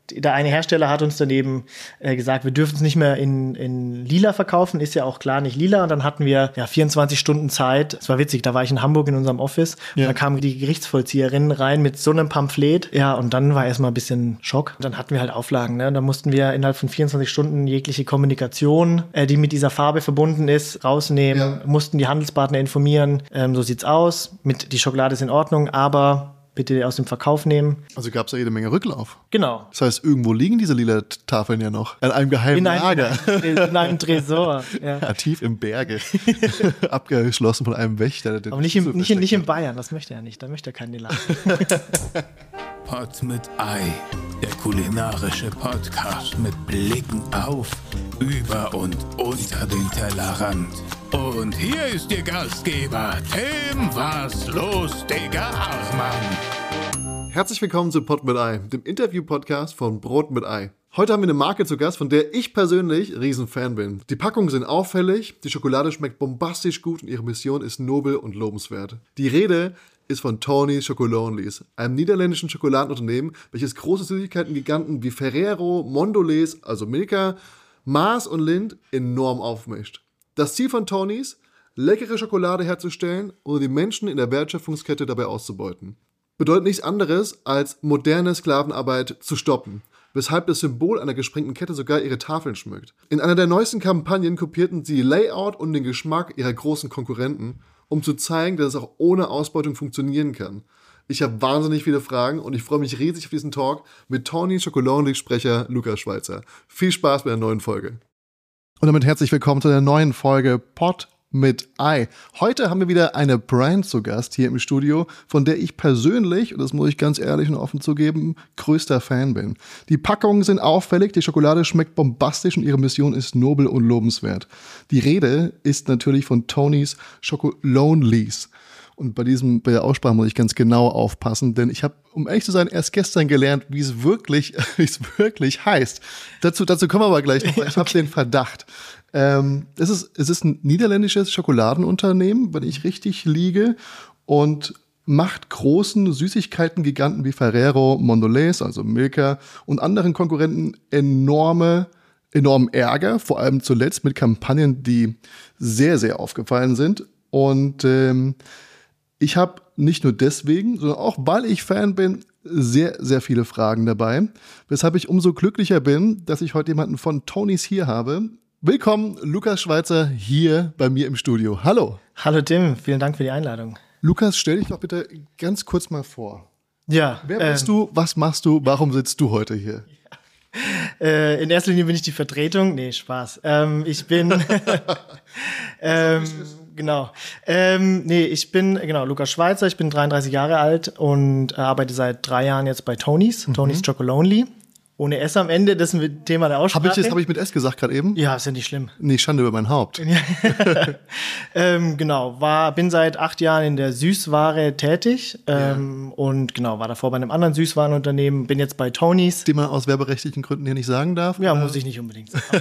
der eine Hersteller hat uns daneben gesagt, wir dürfen es nicht mehr in lila verkaufen, ist ja auch klar nicht lila. Und dann hatten wir 24 Stunden Zeit. Es war witzig, da war ich in Hamburg in unserem Office. Ja. Und da kamen die Gerichtsvollzieherinnen rein mit so einem Pamphlet. Ja, und dann war erstmal ein bisschen Schock. Und dann hatten wir halt Auflagen. Ne? Und dann mussten wir innerhalb von 24 Stunden jegliche Kommunikation, die mit dieser Farbe verbunden ist, rausnehmen. Ja. Mussten die Handelspartner informieren. So sieht's aus. Die Schokolade ist in Ordnung, aber bitte aus dem Verkauf nehmen. Also gab es da jede Menge Rücklauf. Genau. Das heißt, irgendwo liegen diese lila Tafeln ja noch. An einem geheimen Lager. In einem Tresor. Ja. Ja, tief im Berge. Abgeschlossen von einem Wächter. Aber nicht in Bayern, das möchte er nicht. Da möchte er keinen lila. Pod mit Ei, der kulinarische Podcast mit Blicken auf, über und unter den Tellerrand. Und hier ist Ihr Gastgeber, Tim Was los, Digga Hartmann. Herzlich willkommen zu Pod mit Ei, dem Interview-Podcast von Brot mit Ei. Heute haben wir eine Marke zu Gast, von der ich persönlich Riesenfan bin. Die Packungen sind auffällig, die Schokolade schmeckt bombastisch gut und ihre Mission ist nobel und lobenswert. Die Rede ist von Tony's Chocolonely's, einem niederländischen Schokoladenunternehmen, welches große Süßigkeiten-Giganten wie Ferrero, Mondelez, also Milka, Mars und Lindt enorm aufmischt. Das Ziel von Tony's, leckere Schokolade herzustellen und die Menschen in der Wertschöpfungskette dabei auszubeuten. Bedeutet nichts anderes, als moderne Sklavenarbeit zu stoppen, weshalb das Symbol einer gesprengten Kette sogar ihre Tafeln schmückt. In einer der neuesten Kampagnen kopierten sie Layout und den Geschmack ihrer großen Konkurrenten, um zu zeigen, dass es auch ohne Ausbeutung funktionieren kann. Ich habe wahnsinnig viele Fragen und ich freue mich riesig auf diesen Talk mit Tony's Chocolonely-Sprecher Lukas Schweitzer. Viel Spaß bei der neuen Folge. Und damit herzlich willkommen zu der neuen Folge Pod mit Ei. Heute haben wir wieder eine Brand zu Gast hier im Studio, von der ich persönlich, und das muss ich ganz ehrlich und offen zugeben, größter Fan bin. Die Packungen sind auffällig, die Schokolade schmeckt bombastisch und ihre Mission ist nobel und lobenswert. Die Rede ist natürlich von Tony's Chocolonely's. Und bei der Aussprache muss ich ganz genau aufpassen, denn ich habe, um ehrlich zu sein, erst gestern gelernt, wie es wirklich heißt. Dazu kommen wir aber gleich noch, weil ich habe den Verdacht. Es ist ein niederländisches Schokoladenunternehmen, wenn ich richtig liege, und macht großen Süßigkeiten-Giganten wie Ferrero, Mondelez, also Milka, und anderen Konkurrenten enormen Ärger, vor allem zuletzt mit Kampagnen, die sehr, sehr aufgefallen sind. Und ich habe nicht nur deswegen, sondern auch, weil ich Fan bin, sehr, sehr viele Fragen dabei, weshalb ich umso glücklicher bin, dass ich heute jemanden von Tony's hier habe. Willkommen, Lukas Schweitzer, hier bei mir im Studio. Hallo. Hallo Tim, vielen Dank für die Einladung. Lukas, stell dich doch bitte ganz kurz mal vor. Ja. Wer bist du, was machst du, warum sitzt du heute hier? In erster Linie bin ich die Vertretung. Nee, Spaß. Ich bin ich bin Lukas Schweitzer, ich bin 33 Jahre alt und arbeite seit 3 Jahren jetzt bei Tony's, Tony's Chocolonely. Ohne S am Ende, das ist ein Thema der Aussprache. Hab ich mit S gesagt gerade eben? Ja, ist ja nicht schlimm. Nee, Schande über mein Haupt. Bin seit 8 Jahren in der Süßware tätig und war davor bei einem anderen Süßwarenunternehmen, bin jetzt bei Tony's. Die man aus werberechtlichen Gründen hier nicht sagen darf? Ja, muss ich nicht unbedingt sagen.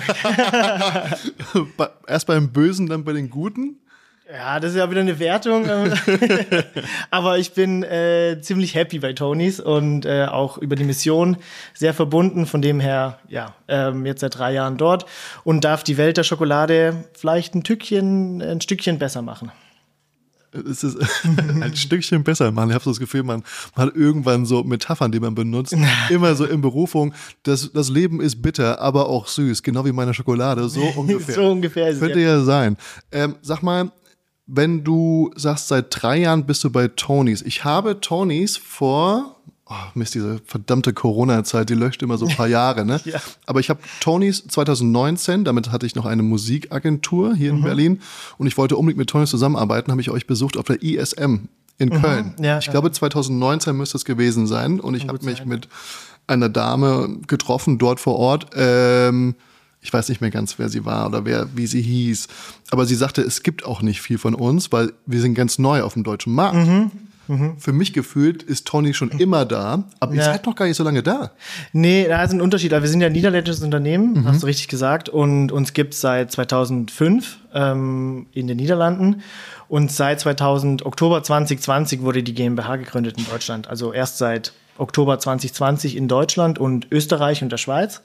Erst beim Bösen, dann bei den Guten? Ja, das ist ja wieder eine Wertung. Aber ich bin ziemlich happy bei Tony's und auch über die Mission sehr verbunden. Von dem her, jetzt seit 3 Jahren dort und darf die Welt der Schokolade vielleicht ein Stückchen besser machen. Es ist ein Stückchen besser machen. Ich habe so das Gefühl, man hat irgendwann so Metaphern, die man benutzt, immer so in Berufung. Das Leben ist bitter, aber auch süß, genau wie meine Schokolade. So ungefähr. So ungefähr ist es. Könnte ja sein. Sag mal, wenn du sagst, seit 3 Jahren bist du bei Tony's. Ich habe Tony's diese verdammte Corona-Zeit, die löscht immer so ein paar Jahre, ne? Ja. Aber ich habe Tony's 2019, damit hatte ich noch eine Musikagentur hier in Berlin und ich wollte unbedingt mit Tony's zusammenarbeiten, habe ich euch besucht auf der ISM in Köln. Ja, ich glaube 2019 müsste es gewesen sein und ich habe mich mit einer Dame getroffen dort vor Ort. Ich weiß nicht mehr ganz, wer sie war oder wie sie hieß. Aber sie sagte, es gibt auch nicht viel von uns, weil wir sind ganz neu auf dem deutschen Markt. Für mich gefühlt ist Tony schon immer da, aber ihr seid noch gar nicht so lange da. Nee, da ist ein Unterschied. Wir sind ja ein niederländisches Unternehmen, hast du richtig gesagt. Und uns gibt es seit 2005 in den Niederlanden. Und seit Oktober 2020 wurde die GmbH gegründet in Deutschland. Also erst seit Oktober 2020 in Deutschland und Österreich und der Schweiz.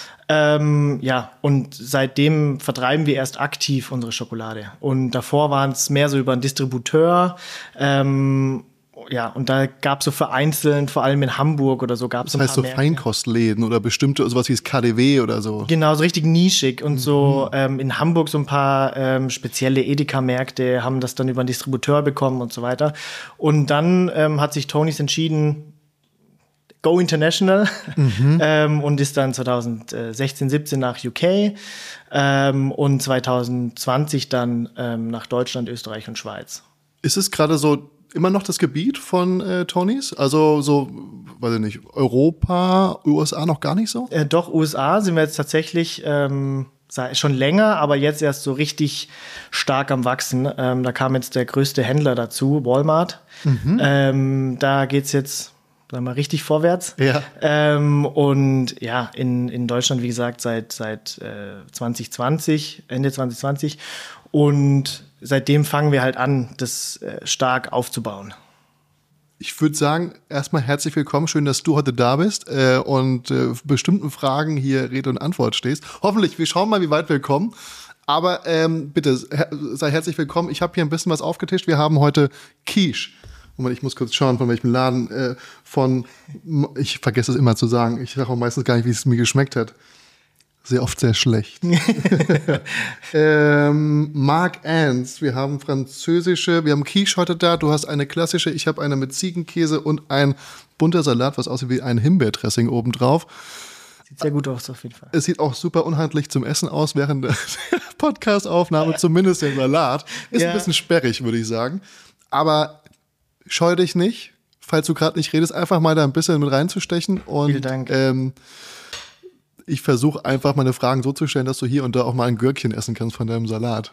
Und seitdem vertreiben wir erst aktiv unsere Schokolade. Und davor waren es mehr so über einen Distributeur. Und da gab es so vereinzelt, vor allem in Hamburg oder so, gab es ein paar Märkte. Feinkostläden oder bestimmte, sowas wie das KaDeWe oder so. Genau, so richtig nischig. Und so in Hamburg so ein paar spezielle Edeka-Märkte haben das dann über einen Distributeur bekommen und so weiter. Und dann hat sich Tony's entschieden, go international, und ist dann 2016, 17 nach UK und 2020 dann nach Deutschland, Österreich und Schweiz. Ist es gerade so immer noch das Gebiet von Tony's? Also so, weiß ich nicht, Europa, USA noch gar nicht so? Doch, USA sind wir jetzt tatsächlich schon länger, aber jetzt erst so richtig stark am Wachsen. Da kam jetzt der größte Händler dazu, Walmart. Da geht's jetzt, sagen wir mal, richtig vorwärts. Ja. In Deutschland, wie gesagt, seit 2020, Ende 2020. Und seitdem fangen wir halt an, das stark aufzubauen. Ich würde sagen, erstmal herzlich willkommen. Schön, dass du heute da bist und bestimmten Fragen hier Rede und Antwort stehst. Hoffentlich, wir schauen mal, wie weit wir kommen. Aber bitte, sei herzlich willkommen. Ich habe hier ein bisschen was aufgetischt. Wir haben heute Quiche. Moment, ich muss kurz schauen, von welchem Laden. Ich vergesse es immer zu sagen. Ich sage auch meistens gar nicht, wie es mir geschmeckt hat. Sehr oft sehr schlecht. Mark Ann's. Wir haben französische, wir haben Quiche heute da. Du hast eine klassische, ich habe eine mit Ziegenkäse und ein bunter Salat, was aussieht wie ein Himbeerdressing obendrauf. Sieht sehr gut aus, auf jeden Fall. Es sieht auch super unhandlich zum Essen aus während der Podcast-Aufnahme, zumindest der Salat. Ist ein bisschen sperrig, würde ich sagen. Aber scheu dich nicht, falls du gerade nicht redest, einfach mal da ein bisschen mit reinzustechen. Und, vielen Dank. Ich versuche einfach meine Fragen so zu stellen, dass du hier und da auch mal ein Gürkchen essen kannst von deinem Salat.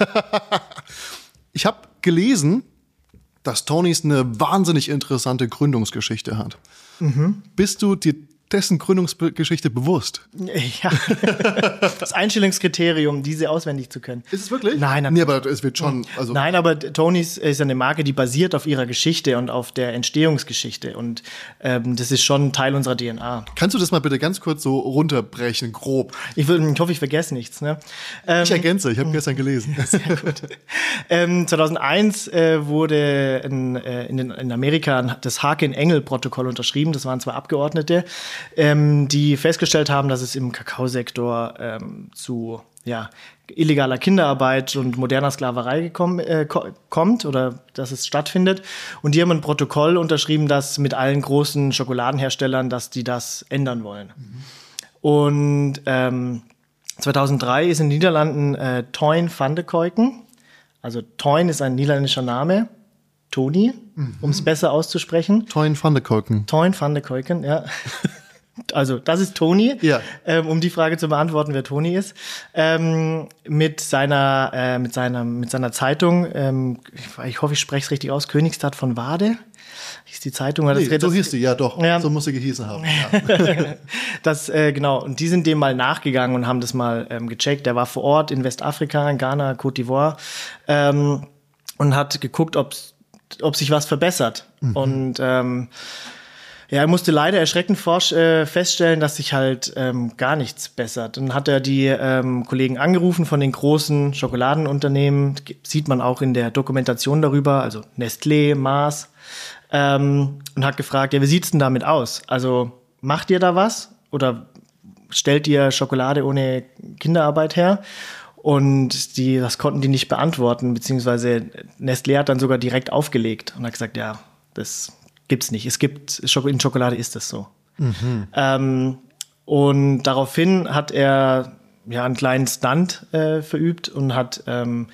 Ich habe gelesen, dass Tony's eine wahnsinnig interessante Gründungsgeschichte hat. Bist du dir dessen Gründungsgeschichte bewusst? Ja, das Einstellungskriterium, diese auswendig zu können. Ist es wirklich? Nein. Nee, aber es wird schon. Also Nein, aber Tony's ist eine Marke, die basiert auf ihrer Geschichte und auf der Entstehungsgeschichte. Und das ist schon Teil unserer DNA. Kannst du das mal bitte ganz kurz so runterbrechen, grob? Ich hoffe, ich vergesse nichts. Ne? Ich ergänze, ich habe gestern gelesen. Sehr gut. 2001 wurde in Amerika das Harkin-Engel-Protokoll unterschrieben. Das waren zwei Abgeordnete, die festgestellt haben, dass es im Kakaosektor zu illegaler Kinderarbeit und moderner Sklaverei kommt oder dass es stattfindet. Und die haben ein Protokoll unterschrieben, das mit allen großen Schokoladenherstellern, dass die das ändern wollen. Und 2003 ist in den Niederlanden Toyn van de Kuiken. Also Toyn ist ein niederländischer Name. Tony, um es besser auszusprechen. Toyn van de Kuiken. Toyn van de Kuiken, ja. Also, das ist Tony, ja. Um die Frage zu beantworten, wer Tony ist. Mit seiner Zeitung, ich hoffe, ich spreche es richtig aus, Königstadt von Wade, hieß die Zeitung. So hieß die, ja doch, ja. So muss sie gehießen haben. Ja. Genau, und die sind dem mal nachgegangen und haben das mal gecheckt. Der war vor Ort in Westafrika, in Ghana, Côte d'Ivoire, und hat geguckt, ob sich was verbessert. Und er musste leider erschreckend feststellen, dass sich halt gar nichts bessert. Dann hat er die Kollegen angerufen von den großen Schokoladenunternehmen, sieht man auch in der Dokumentation darüber, also Nestlé, Mars, und hat gefragt, wie sieht's denn damit aus? Also macht ihr da was oder stellt ihr Schokolade ohne Kinderarbeit her? Und das konnten die nicht beantworten, beziehungsweise Nestlé hat dann sogar direkt aufgelegt und hat gesagt, ja, das gibt's nicht. In Schokolade ist das so. Und daraufhin hat er einen kleinen Stunt verübt und hat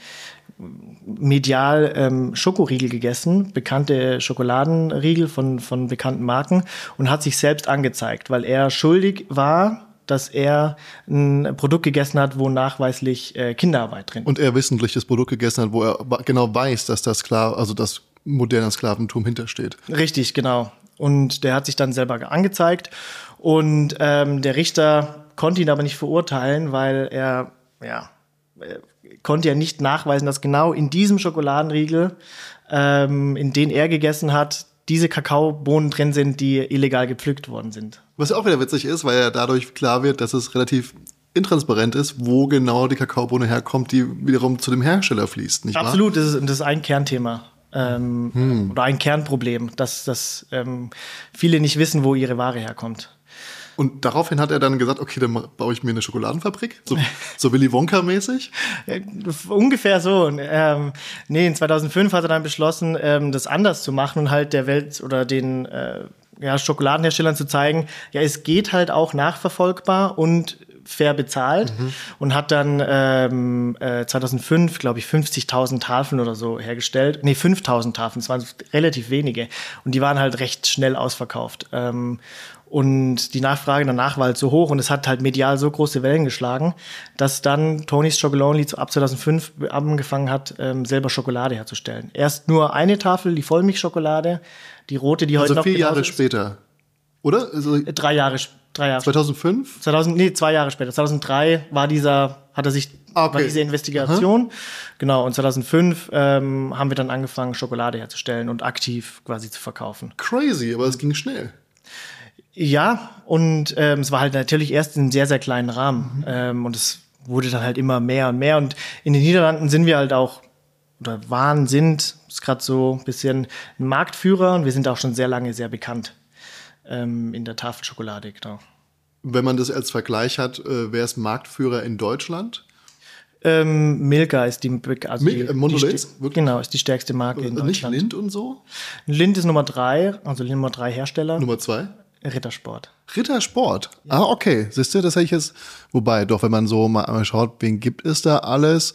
medial Schokoriegel gegessen, bekannte Schokoladenriegel von bekannten Marken, und hat sich selbst angezeigt, weil er schuldig war, dass er ein Produkt gegessen hat, wo nachweislich Kinderarbeit drin ist. Und er wissentlich das Produkt gegessen hat, wo er genau weiß, dass das moderner Sklaventum hintersteht. Richtig, genau. Und der hat sich dann selber angezeigt. Und der Richter konnte ihn aber nicht verurteilen, weil er konnte ja nicht nachweisen, dass genau in diesem Schokoladenriegel, in den er gegessen hat, diese Kakaobohnen drin sind, die illegal gepflückt worden sind. Was ja auch wieder witzig ist, weil ja dadurch klar wird, dass es relativ intransparent ist, wo genau die Kakaobohne herkommt, die wiederum zu dem Hersteller fließt, nicht wahr? Absolut, das ist ein Kernthema. Oder ein Kernproblem, dass viele nicht wissen, wo ihre Ware herkommt. Und daraufhin hat er dann gesagt, okay, dann baue ich mir eine Schokoladenfabrik, so Willy Wonka-mäßig? Ungefähr so. In 2005 hat er dann beschlossen, das anders zu machen und halt der Welt oder den Schokoladenherstellern zu zeigen, ja, es geht halt auch nachverfolgbar und fair bezahlt und hat dann 2005, glaube ich, 50.000 Tafeln oder so hergestellt. 5.000 Tafeln, das waren relativ wenige. Und die waren halt recht schnell ausverkauft. Und die Nachfrage danach war halt so hoch und es hat halt medial so große Wellen geschlagen, dass dann Tony's Chocolonely ab 2005 angefangen hat, selber Schokolade herzustellen. Erst nur eine Tafel, die Vollmilchschokolade, die rote, die heute noch 4 Jahre später, oder? Also 3 Jahre. 2005? 2 Jahre später. 2003 war diese Investigation. Aha. Genau, und 2005 haben wir dann angefangen, Schokolade herzustellen und aktiv quasi zu verkaufen. Crazy, aber es ging schnell. Ja, und es war halt natürlich erst in einem sehr, sehr kleinen Rahmen. Und es wurde dann halt immer mehr und mehr. Und in den Niederlanden sind wir halt auch, ist gerade so ein bisschen ein Marktführer. Und wir sind auch schon sehr lange sehr bekannt in der Tafelschokolade, genau. Wenn man das als Vergleich hat, wer ist Marktführer in Deutschland? Milka ist Mondelez? Genau, ist die stärkste Marke in Deutschland. Nicht Lindt und so? Lindt ist Nummer 3, also Nummer 3 Hersteller. Nummer 2? Rittersport. Rittersport? Ja. Okay. Siehst du, das hätte ich jetzt. Wobei, doch, wenn man so mal einmal schaut, wen gibt es da alles?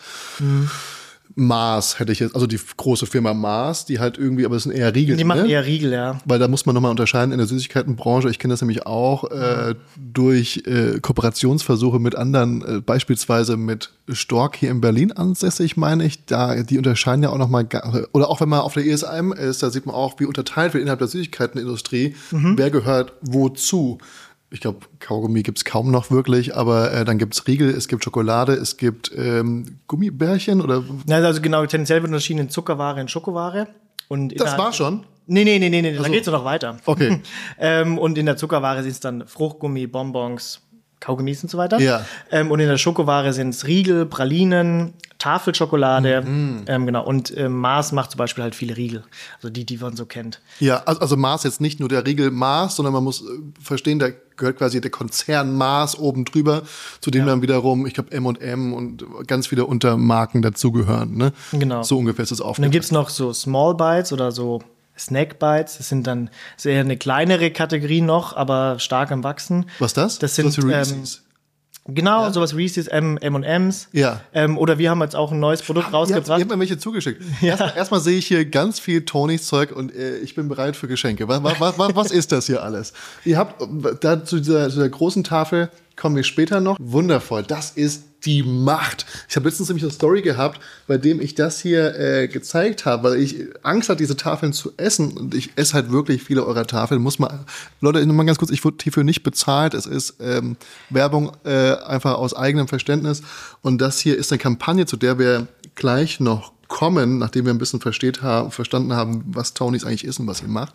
Mars hätte ich jetzt, also die große Firma Mars, die halt irgendwie, aber es sind eher Riegel. Die machen eher Riegel, ja. Weil da muss man nochmal unterscheiden in der Süßigkeitenbranche. Ich kenne das nämlich auch durch Kooperationsversuche mit anderen, beispielsweise mit Stork hier in Berlin ansässig, meine ich. Die unterscheiden ja auch nochmal, oder auch wenn man auf der ESM ist, da sieht man auch, wie unterteilt wird innerhalb der Süßigkeitenindustrie, wer gehört wozu. Ich glaube, Kaugummi gibt's kaum noch wirklich, aber dann gibt's Riegel, es gibt Schokolade, es gibt Gummibärchen oder? Ja, also genau, tendenziell wird unterschieden in Zuckerware und Schokoware. Und das war schon? Nee, da geht's noch weiter. Okay. Und in der Zuckerware sind es dann Fruchtgummi, Bonbons, Kaugummis und so weiter. Ja. Und in der Schokoware sind es Riegel, Pralinen, Tafelschokolade, genau. Und Mars macht zum Beispiel halt viele Riegel, also die man so kennt. Ja, also Mars jetzt nicht nur der Riegel Mars, sondern man muss verstehen, da gehört quasi der Konzern Mars oben drüber, zu dem dann wiederum, ich glaube, M&M und ganz viele Untermarken dazugehören. Ne? Genau. So ungefähr ist das aufgeteilt. Und dann gibt's noch so Small Bites oder so Snack Bites. Das sind dann eher eine kleinere Kategorie noch, aber stark am Wachsen. Was das? Das sind Reese's. Genau, sowas Reese's, M&M's. Ja. Oder wir haben jetzt auch ein neues Produkt rausgebracht. Ihr habt mir welche zugeschickt. Ja. Erstmal sehe ich hier ganz viel Tonys Zeug und ich bin bereit für Geschenke. Was ist das hier alles? Ihr habt da zu dieser großen Tafel, kommen wir später noch. Wundervoll, das ist die Macht. Ich habe letztens nämlich eine Story gehabt, bei dem ich das hier gezeigt habe, weil ich Angst hatte, diese Tafeln zu essen. Und ich esse halt wirklich viele eurer Tafeln. Leute, nochmal ganz kurz, ich wurde hierfür nicht bezahlt. Es ist Werbung einfach aus eigenem Verständnis. Und das hier ist eine Kampagne, zu der wir gleich noch kommen, nachdem wir ein bisschen verstanden haben, was Tonys eigentlich ist und was ihr macht.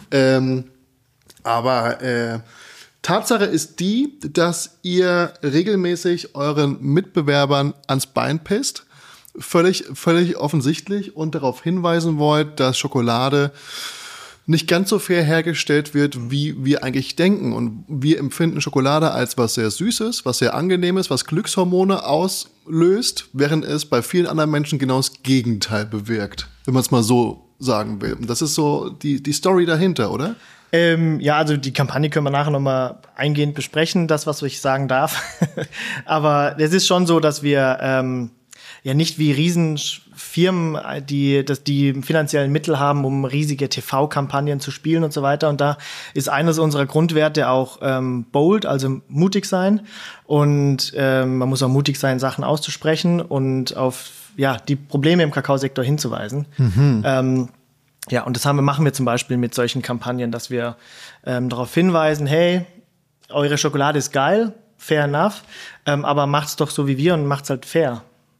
Tatsache ist die, dass ihr regelmäßig euren Mitbewerbern ans Bein pisst, völlig offensichtlich, und darauf hinweisen wollt, dass Schokolade nicht ganz so fair hergestellt wird, wie wir eigentlich denken. Und wir empfinden Schokolade als was sehr Süßes, was sehr Angenehmes, was Glückshormone auslöst, während es bei vielen anderen Menschen genau das Gegenteil bewirkt, wenn man es mal so sagen will. Und das ist so die Story dahinter, oder? Ja, also die Kampagne können wir nachher nochmal eingehend besprechen, das, was ich sagen darf. Aber es ist schon so, dass wir ja nicht wie Riesenfirmen, die finanziellen Mittel haben, um riesige TV-Kampagnen zu spielen und so weiter. Und da ist eines unserer Grundwerte auch bold, also mutig sein. Und man muss auch mutig sein, Sachen auszusprechen und auf die Probleme im Kakaosektor hinzuweisen. Ja, und das machen wir zum Beispiel mit solchen Kampagnen, dass wir darauf hinweisen, hey, eure Schokolade ist geil, fair enough, aber macht's doch so wie wir und macht's halt fair.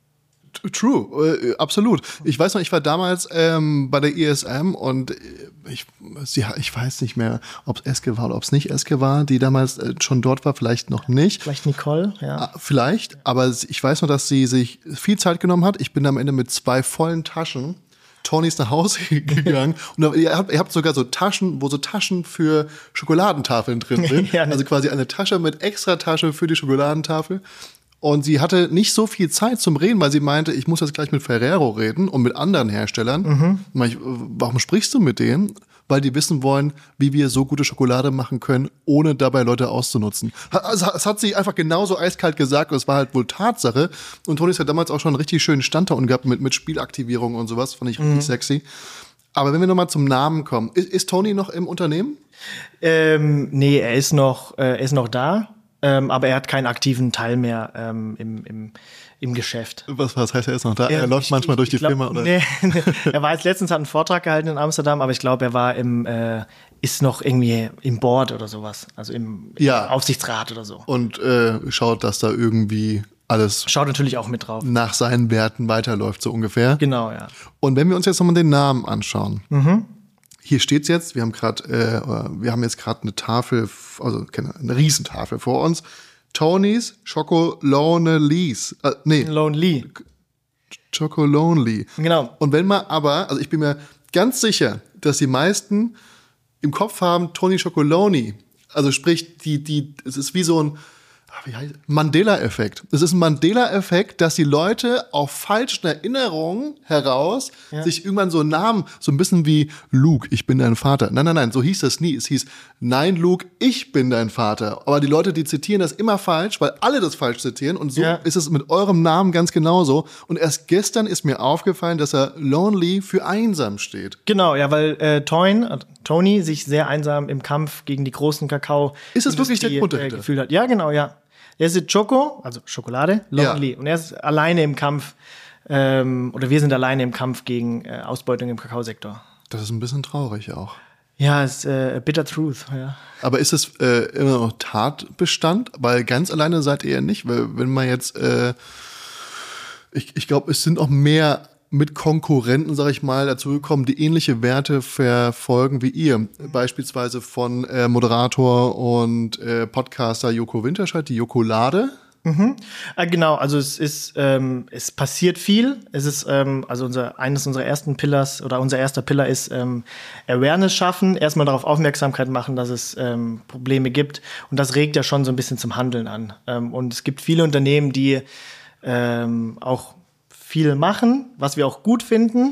True, absolut. Ich weiß noch, ich war damals bei der ISM und ich weiß nicht mehr, ob es Eske war oder ob es nicht Eske war, die damals schon dort war, vielleicht noch nicht. Vielleicht Nicole, ja. Vielleicht, aber ich weiß noch, dass sie sich viel Zeit genommen hat. Ich bin am Ende mit 2 vollen Taschen Tony ist nach Hause gegangen und ihr habt sogar so Taschen, wo so Taschen für Schokoladentafeln drin sind. Ja, ne? Also quasi eine Tasche mit extra Tasche für die Schokoladentafel. Und sie hatte nicht so viel Zeit zum Reden, weil sie meinte, ich muss jetzt gleich mit Ferrero reden und mit anderen Herstellern. Warum sprichst du mit denen? Weil die wissen wollen, wie wir so gute Schokolade machen können, ohne dabei Leute auszunutzen. Also, das hat sie einfach genauso eiskalt gesagt und es war halt wohl Tatsache. Und Toni hat damals auch schon einen richtig schönen Stand da unten gehabt mit Spielaktivierung und sowas, fand ich richtig sexy. Aber wenn wir nochmal zum Namen kommen, ist Toni noch im Unternehmen? Nee, er ist noch da. Aber er hat keinen aktiven Teil mehr im Geschäft. Was heißt, er ist noch da? Er läuft manchmal durch die Firma, oder? Nee, er war jetzt letztens, hat einen Vortrag gehalten in Amsterdam, aber ich glaube, er war ist noch irgendwie im Board oder sowas. Also im Aufsichtsrat oder so. Und schaut, dass da irgendwie alles schaut natürlich auch mit drauf. Nach seinen Werten weiterläuft, so ungefähr. Genau, ja. Und wenn wir uns jetzt nochmal den Namen anschauen. Hier steht's jetzt, wir haben jetzt gerade eine Tafel, also eine Riesentafel vor uns. Tony's Chocolonely. Lonely. Chocolonely. Genau. Und wenn man aber, also ich bin mir ganz sicher, dass die meisten im Kopf haben Tony Chocolonely. Also sprich, es ist wie so ein Mandela-Effekt. Es ist ein Mandela-Effekt, dass die Leute auf falschen Erinnerungen heraus sich irgendwann so Namen, so ein bisschen wie Luke, ich bin dein Vater. Nein, so hieß das nie. Es hieß, nein, Luke, ich bin dein Vater. Aber die Leute, die zitieren das immer falsch, weil alle das falsch zitieren. Und so ist es mit eurem Namen ganz genauso. Und erst gestern ist mir aufgefallen, dass er lonely für einsam steht. Genau, ja, weil Tony sich sehr einsam im Kampf gegen die großen Kakao ist es wirklich der Grund gefühlt hat. Ja, genau, ja. Er ist Choco, also Schokolade, lonely. Und er ist alleine im Kampf, oder wir sind alleine im Kampf gegen Ausbeutung im Kakaosektor. Das ist ein bisschen traurig auch. Ja, ist bitter truth, ja. Aber ist es immer noch Tatbestand? Weil ganz alleine seid ihr ja nicht. Weil wenn man jetzt, ich glaube, es sind auch mehr mit Konkurrenten, sag ich mal, dazu gekommen, die ähnliche Werte verfolgen wie ihr. Beispielsweise von Moderator und Podcaster Joko Winterscheid, die Jokolade. Genau, also es passiert viel. Es ist also eines unserer ersten Pillars oder unser erster Pillar ist Awareness schaffen, erstmal darauf Aufmerksamkeit machen, dass es Probleme gibt, und das regt ja schon so ein bisschen zum Handeln an. Und es gibt viele Unternehmen, die auch viel machen, was wir auch gut finden.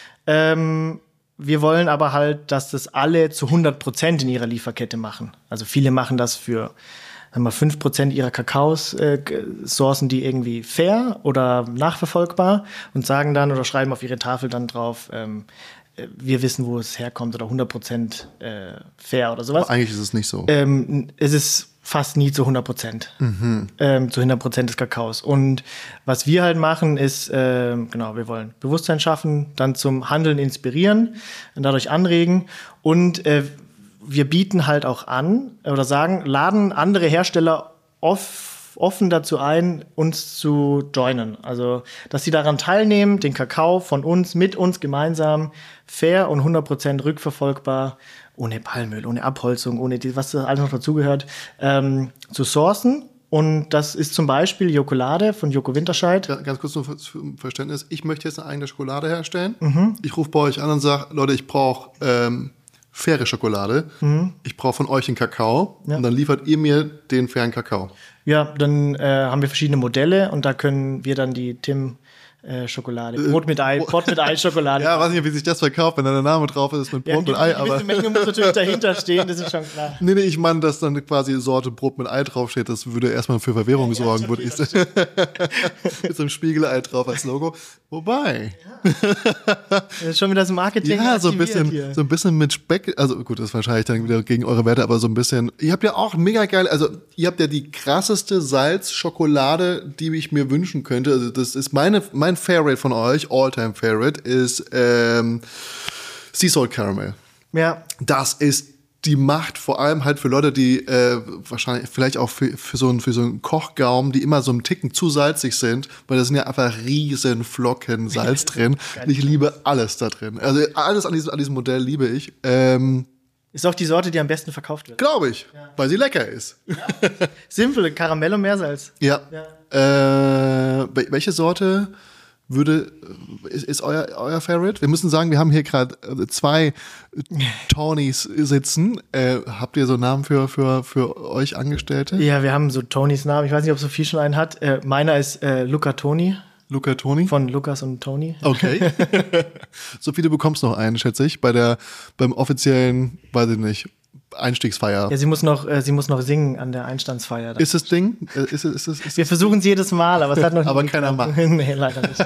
Wir wollen aber halt, dass das alle zu 100% in ihrer Lieferkette machen. Also viele machen das für 5% ihrer Kakaos sourcen die irgendwie fair oder nachverfolgbar und sagen dann oder schreiben auf ihre Tafel dann drauf, wir wissen, wo es herkommt, oder 100% fair oder sowas. Aber eigentlich ist es nicht so. Es ist fast nie zu 100%. Zu 100% des Kakaos. Und was wir halt machen, ist, wir wollen Bewusstsein schaffen, dann zum Handeln inspirieren und dadurch anregen. Und wir bieten halt auch an oder laden andere Hersteller offen dazu ein, uns zu joinen. Also, dass sie daran teilnehmen, den Kakao von uns, mit uns gemeinsam, fair und 100% rückverfolgbar, ohne Palmöl, ohne Abholzung, ohne was alles noch dazugehört, zu sourcen. Und das ist zum Beispiel Jokolade von Joko Winterscheid. Ja, ganz kurz nur für Verständnis. Ich möchte jetzt eine eigene Schokolade herstellen. Ich rufe bei euch an und sage, Leute, ich brauche faire Schokolade. Ich brauche von euch einen Kakao. Und dann liefert ihr mir den fairen Kakao. Ja, dann haben wir verschiedene Modelle und da können wir dann die Schokolade, Brot mit Ei Schokolade. Ja, weiß nicht, wie sich das verkauft, wenn da der Name drauf ist mit Brot mit Ei. Aber die Menge muss natürlich dahinter stehen, das ist schon klar. Nee, ich meine, dass dann quasi Sorte Brot mit Ei draufsteht, das würde erstmal für Verwirrung sorgen, würde ich sagen. Mit so einem Spiegelei drauf als Logo. Wobei. Das ist schon wieder das Marketing. Ja, so ein bisschen mit Speck, also gut, das ist wahrscheinlich dann wieder gegen eure Werte, aber so ein bisschen. Ihr habt ja auch mega geil, also ihr habt ja die krasseste Salzschokolade, die ich mir wünschen könnte. Also das ist mein Favorite von euch, All-Time Favorite, ist Sea Salt Caramel. Ja. Das ist die macht, vor allem halt für Leute, die wahrscheinlich vielleicht auch für so einen Kochgaumen, die immer so einen Ticken zu salzig sind, weil da sind ja einfach riesen Flocken Salz drin. Ich liebe alles da drin. Also alles an diesem Modell liebe ich. Ist auch die Sorte, die am besten verkauft wird. Glaube ich, weil sie lecker ist. Ja. Simpel, Karamell und Meersalz. Ja. Welche Sorte ist euer Favorite? Wir müssen sagen, wir haben hier gerade 2 Tonys sitzen. Habt ihr so Namen für euch Angestellte? Ja, wir haben so Tonys Namen. Ich weiß nicht, ob Sophie schon einen hat. Meiner ist Luca Toni. Luca Toni? Von Lukas und Toni. Okay. Sophie, du bekommst noch einen, schätze ich, beim offiziellen, weiß ich nicht, Einstiegsfeier. Ja, sie muss noch singen an der Einstandsfeier. Ist das Ding? Wir versuchen es jedes Mal, aber es hat noch nicht. Aber keiner macht. Nee, leider nicht.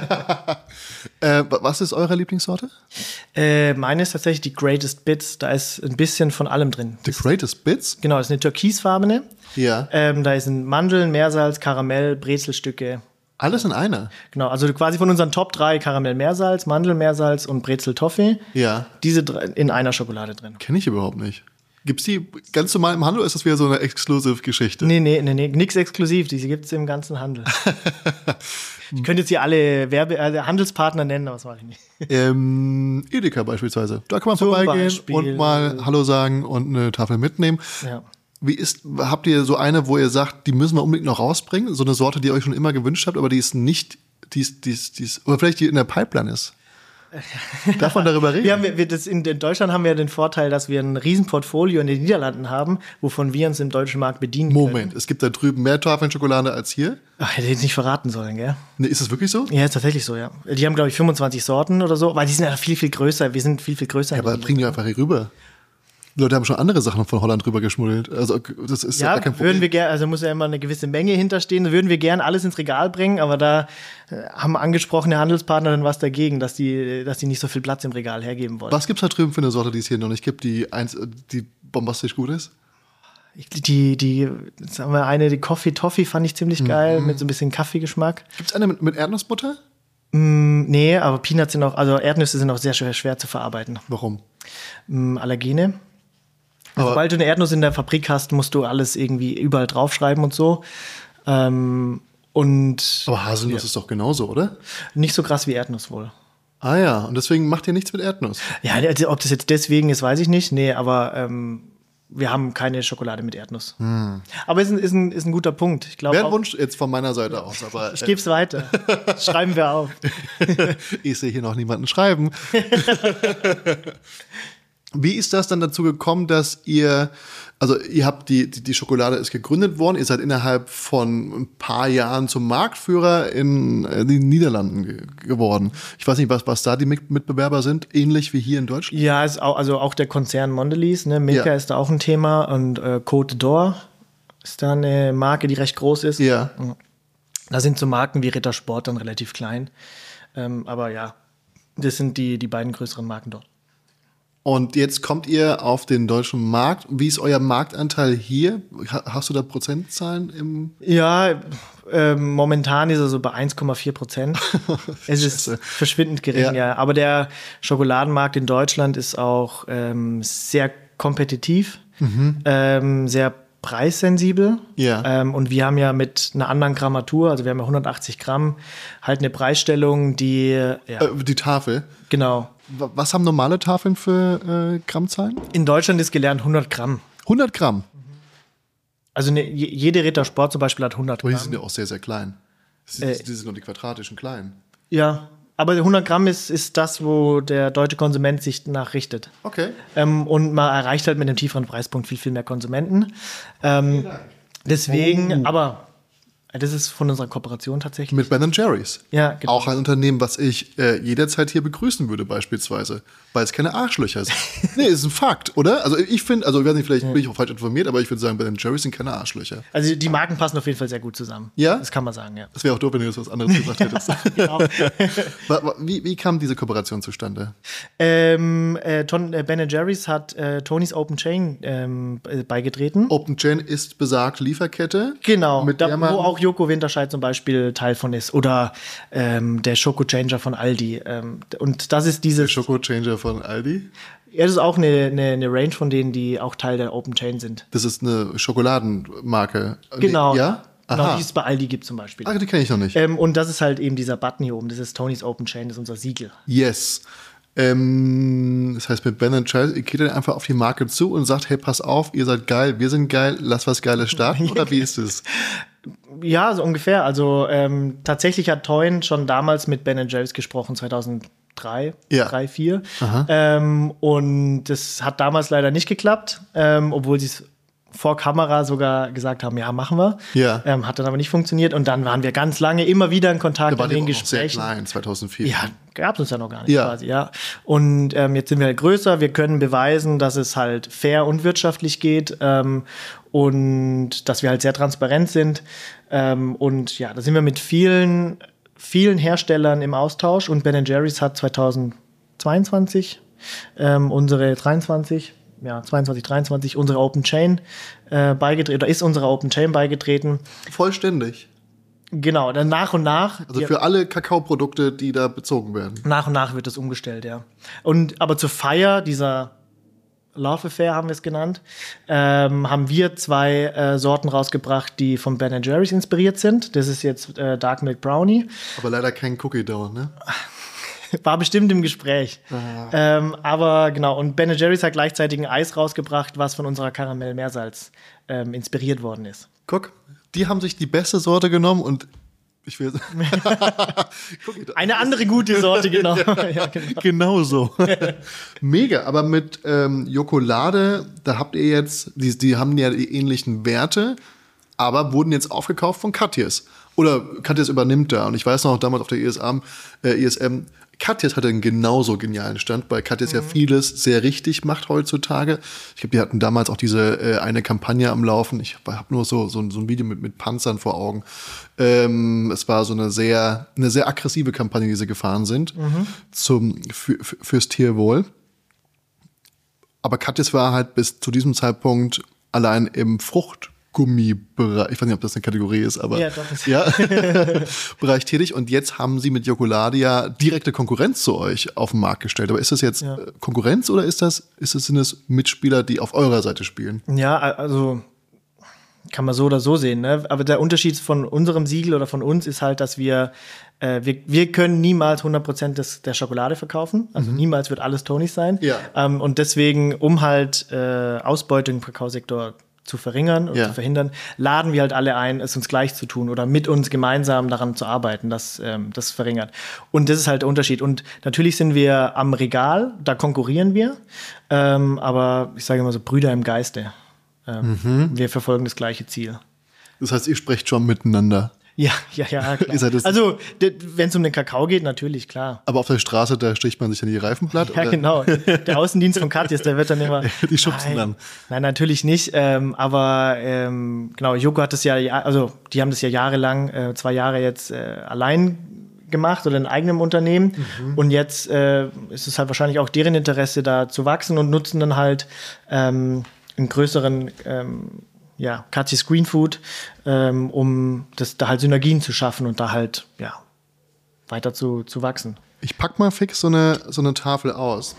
Was ist eure Lieblingssorte? Meine ist tatsächlich die Greatest Bits. Da ist ein bisschen von allem drin. The Greatest Bits? Genau, das ist eine türkisfarbene. Ja. Da ist Mandeln, Meersalz, Karamell, Brezelstücke. Alles in einer? Genau, also quasi von unseren Top 3 Karamell, Meersalz, Mandel, Meersalz und Brezel Toffee. Ja. Diese 3 in einer Schokolade drin. Kenne ich überhaupt nicht. Gibt's die ganz normal im Handel oder ist das wieder so eine Exclusive-Geschichte? Nee, nix exklusiv. Diese gibt's im ganzen Handel. Ich könnte jetzt hier alle Handelspartner nennen, aber das mache ich nicht. Edeka beispielsweise. Da kann man Zum vorbeigehen Beispiel. und mal Hallo sagen und eine Tafel mitnehmen. Ja. Habt ihr so eine, wo ihr sagt, die müssen wir unbedingt noch rausbringen? So eine Sorte, die ihr euch schon immer gewünscht habt, aber die ist nicht, oder vielleicht die in der Pipeline ist? Darf man darüber reden? In Deutschland haben wir den Vorteil, dass wir ein Riesenportfolio in den Niederlanden haben, wovon wir uns im deutschen Markt bedienen können. Moment, es gibt da drüben mehr Tafeln Schokolade als hier? Ach, hätte ich jetzt nicht verraten sollen, gell? Nee, ist das wirklich so? Ja, ist tatsächlich so, ja. Die haben, glaube ich, 25 Sorten oder so, weil die sind ja viel, viel größer. Wir sind viel, viel größer. Ja, aber bringen die einfach hier rüber. Die Leute haben schon andere Sachen von Holland rüber geschmuggelt. Also, das ist ja kein Problem. Würden wir gerne, also muss ja immer eine gewisse Menge hinterstehen, da würden wir gern alles ins Regal bringen, aber da haben angesprochene Handelspartner dann was dagegen, dass die nicht so viel Platz im Regal hergeben wollen. Was gibt's da drüben für eine Sorte, die es hier noch nicht gibt, die bombastisch gut ist? Sagen wir die Coffee Toffee fand ich ziemlich geil, mit so ein bisschen Kaffeegeschmack. Gibt's eine mit Erdnussbutter? Nee, aber Peanuts sind also Erdnüsse sind auch sehr schwer zu verarbeiten. Warum? Allergene. Sobald du eine Erdnuss in der Fabrik hast, musst du alles irgendwie überall draufschreiben und so. Aber Haselnuss ist doch genauso, oder? Nicht so krass wie Erdnuss wohl. Ah ja, und deswegen macht ihr nichts mit Erdnuss? Ja, ob das jetzt deswegen ist, weiß ich nicht. Nee, aber wir haben keine Schokolade mit Erdnuss. Aber ist ein guter Punkt. Ich glaube. Wäre ein Wunsch jetzt von meiner Seite aus. Aber ich gebe es weiter. Schreiben wir auf. Ich sehe hier noch niemanden schreiben. Wie ist das dann dazu gekommen, dass ihr habt die Schokolade ist gegründet worden, ihr seid innerhalb von ein paar Jahren zum Marktführer in den Niederlanden geworden. Ich weiß nicht, was da die Mitbewerber sind, ähnlich wie hier in Deutschland? Ja, ist auch der Konzern Mondelez, ne? Milka ist da auch ein Thema und Côte d'Or ist da eine Marke, die recht groß ist. Ja. Da sind so Marken wie Rittersport dann relativ klein. Aber ja, das sind die beiden größeren Marken dort. Und jetzt kommt ihr auf den deutschen Markt. Wie ist euer Marktanteil hier? Hast du da Prozentzahlen im? Ja, momentan ist er so bei 1,4%. Es ist verschwindend gering, ja. Aber der Schokoladenmarkt in Deutschland ist auch sehr kompetitiv, sehr preissensibel. Ja. Und wir haben ja mit einer anderen Grammatur, also wir haben ja 180 Gramm, halt eine Preisstellung, die die Tafel? Genau. Was haben normale Tafeln für Grammzahlen? In Deutschland ist gelernt 100 Gramm. 100 Gramm? Also jede Rittersport zum Beispiel hat 100 Gramm. Aber die sind ja auch sehr, sehr klein. Die sind nur die quadratischen kleinen. Ja, aber 100 Gramm ist das, wo der deutsche Konsument sich nachrichtet. Okay. Und man erreicht halt mit einem tieferen Preispunkt viel, viel mehr Konsumenten. Deswegen, aber das ist von unserer Kooperation tatsächlich. Mit Ben & Jerry's. Ja, genau. Auch ein Unternehmen, was ich jederzeit hier begrüßen würde beispielsweise, weil es keine Arschlöcher sind. Nee, ist ein Fakt, oder? Also ich finde, ich weiß nicht, vielleicht bin ich auch falsch informiert, aber ich würde sagen, Ben & Jerry's sind keine Arschlöcher. Also die Marken passen auf jeden Fall sehr gut zusammen. Ja? Das kann man sagen, ja. Das wäre auch doof, wenn du das was anderes gesagt hättest. Genau. Wie kam diese Kooperation zustande? Ben & Jerry's hat Tony's Open Chain beigetreten. Open Chain ist besagt Lieferkette. Genau, mit der man wo auch auch Joko Winterscheid zum Beispiel Teil von ist. Oder der Schoko-Changer von Aldi. Und das ist dieses... Der Schoko-Changer von Aldi? Ja, das ist auch eine Range von denen, die auch Teil der Open Chain sind. Das ist eine Schokoladenmarke. Genau. Ja? Genau, die es bei Aldi gibt zum Beispiel. Ach, die kenne ich noch nicht. Und das ist halt eben dieser Button hier oben. Das ist Tonys Open Chain, das ist unser Siegel. Yes. Das heißt, mit Ben Jerry's, ihr geht dann einfach auf die Marke zu und sagt, hey, pass auf, ihr seid geil, wir sind geil, lass was Geiles starten, oder wie ist es? Ja, so ungefähr. Also tatsächlich hat Toyn schon damals mit Ben Jerry's gesprochen, 2003, 2004. Und das hat damals leider nicht geklappt, obwohl sie es vor Kamera sogar gesagt haben, ja, machen wir. Ja. Hat dann aber nicht funktioniert. Und dann waren wir ganz lange immer wieder in Kontakt in den Gesprächen. Sehr klein, 2004. Ja, gab es uns ja noch gar nicht quasi, ja. Und jetzt sind wir halt größer. Wir können beweisen, dass es halt fair und wirtschaftlich geht und dass wir halt sehr transparent sind. Und ja, da sind wir mit vielen Herstellern im Austausch. Und Ben & Jerry's hat 2022 unsere 22, unsere Open Chain beigetreten, oder ist unserer Open Chain beigetreten. Vollständig? Genau, dann nach und nach. Also für alle Kakaoprodukte, die da bezogen werden? Nach und nach wird das umgestellt, ja. Aber zur Feier dieser Love Affair, haben wir es genannt, haben wir 2 Sorten rausgebracht, die von Ben & Jerry's inspiriert sind. Das ist jetzt Dark Milk Brownie. Aber leider kein Cookie Dough, ne? War bestimmt im Gespräch. Aber genau, und Ben & Jerry's hat gleichzeitig ein Eis rausgebracht, was von unserer Karamell-Meersalz inspiriert worden ist. Guck, die haben sich die beste Sorte genommen und ich will eine andere gute Sorte genommen. Ja, genau so. Mega, aber mit Jokolade, da habt ihr jetzt, die haben ja die ähnlichen Werte, aber wurden jetzt aufgekauft von Katjes. Oder Katjes übernimmt da. Und ich weiß noch, damals auf der ISM, Katjes hatte einen genauso genialen Stand, weil Katjes ja vieles sehr richtig macht heutzutage. Ich glaube, die hatten damals auch diese eine Kampagne am Laufen. Ich habe nur so ein Video mit Panzern vor Augen. Es war so eine sehr aggressive Kampagne, die sie gefahren sind fürs Tierwohl. Aber Katjes war halt bis zu diesem Zeitpunkt allein im Fruchtgummibereich, ich weiß nicht, ob das eine Kategorie ist, aber Bereich tätig. Und jetzt haben sie mit Jokolade ja direkte Konkurrenz zu euch auf den Markt gestellt. Aber ist das jetzt Konkurrenz oder sind es Mitspieler, die auf eurer Seite spielen? Ja, also kann man so oder so sehen, ne? Aber der Unterschied von unserem Siegel oder von uns ist halt, dass wir können niemals 100% der Schokolade verkaufen. Also niemals wird alles Tonys sein. Ja. Und deswegen, um halt Ausbeutung im Kakaosektor zu verringern und zu verhindern, laden wir halt alle ein, es uns gleich zu tun oder mit uns gemeinsam daran zu arbeiten, dass das verringert. Und das ist halt der Unterschied. Und natürlich sind wir am Regal, da konkurrieren wir, aber ich sage immer so, Brüder im Geiste. Wir verfolgen das gleiche Ziel. Das heißt, ihr sprecht schon miteinander? Ja, klar. Also, wenn es um den Kakao geht, natürlich, klar. Aber auf der Straße, da sticht man sich dann die Reifen platt? Ja, genau. Der Außendienst von Katjes, der wird dann immer... Die schubsen dann. Nein, natürlich nicht. Aber genau, Joko hat das ja, also die haben das ja jahrelang, 2 Jahre jetzt allein gemacht oder in eigenem Unternehmen. Und jetzt ist es halt wahrscheinlich auch deren Interesse, da zu wachsen und nutzen dann halt einen größeren... Katjes Green Food, um da halt Synergien zu schaffen und da halt, weiter zu wachsen. Ich pack mal fix so eine Tafel aus,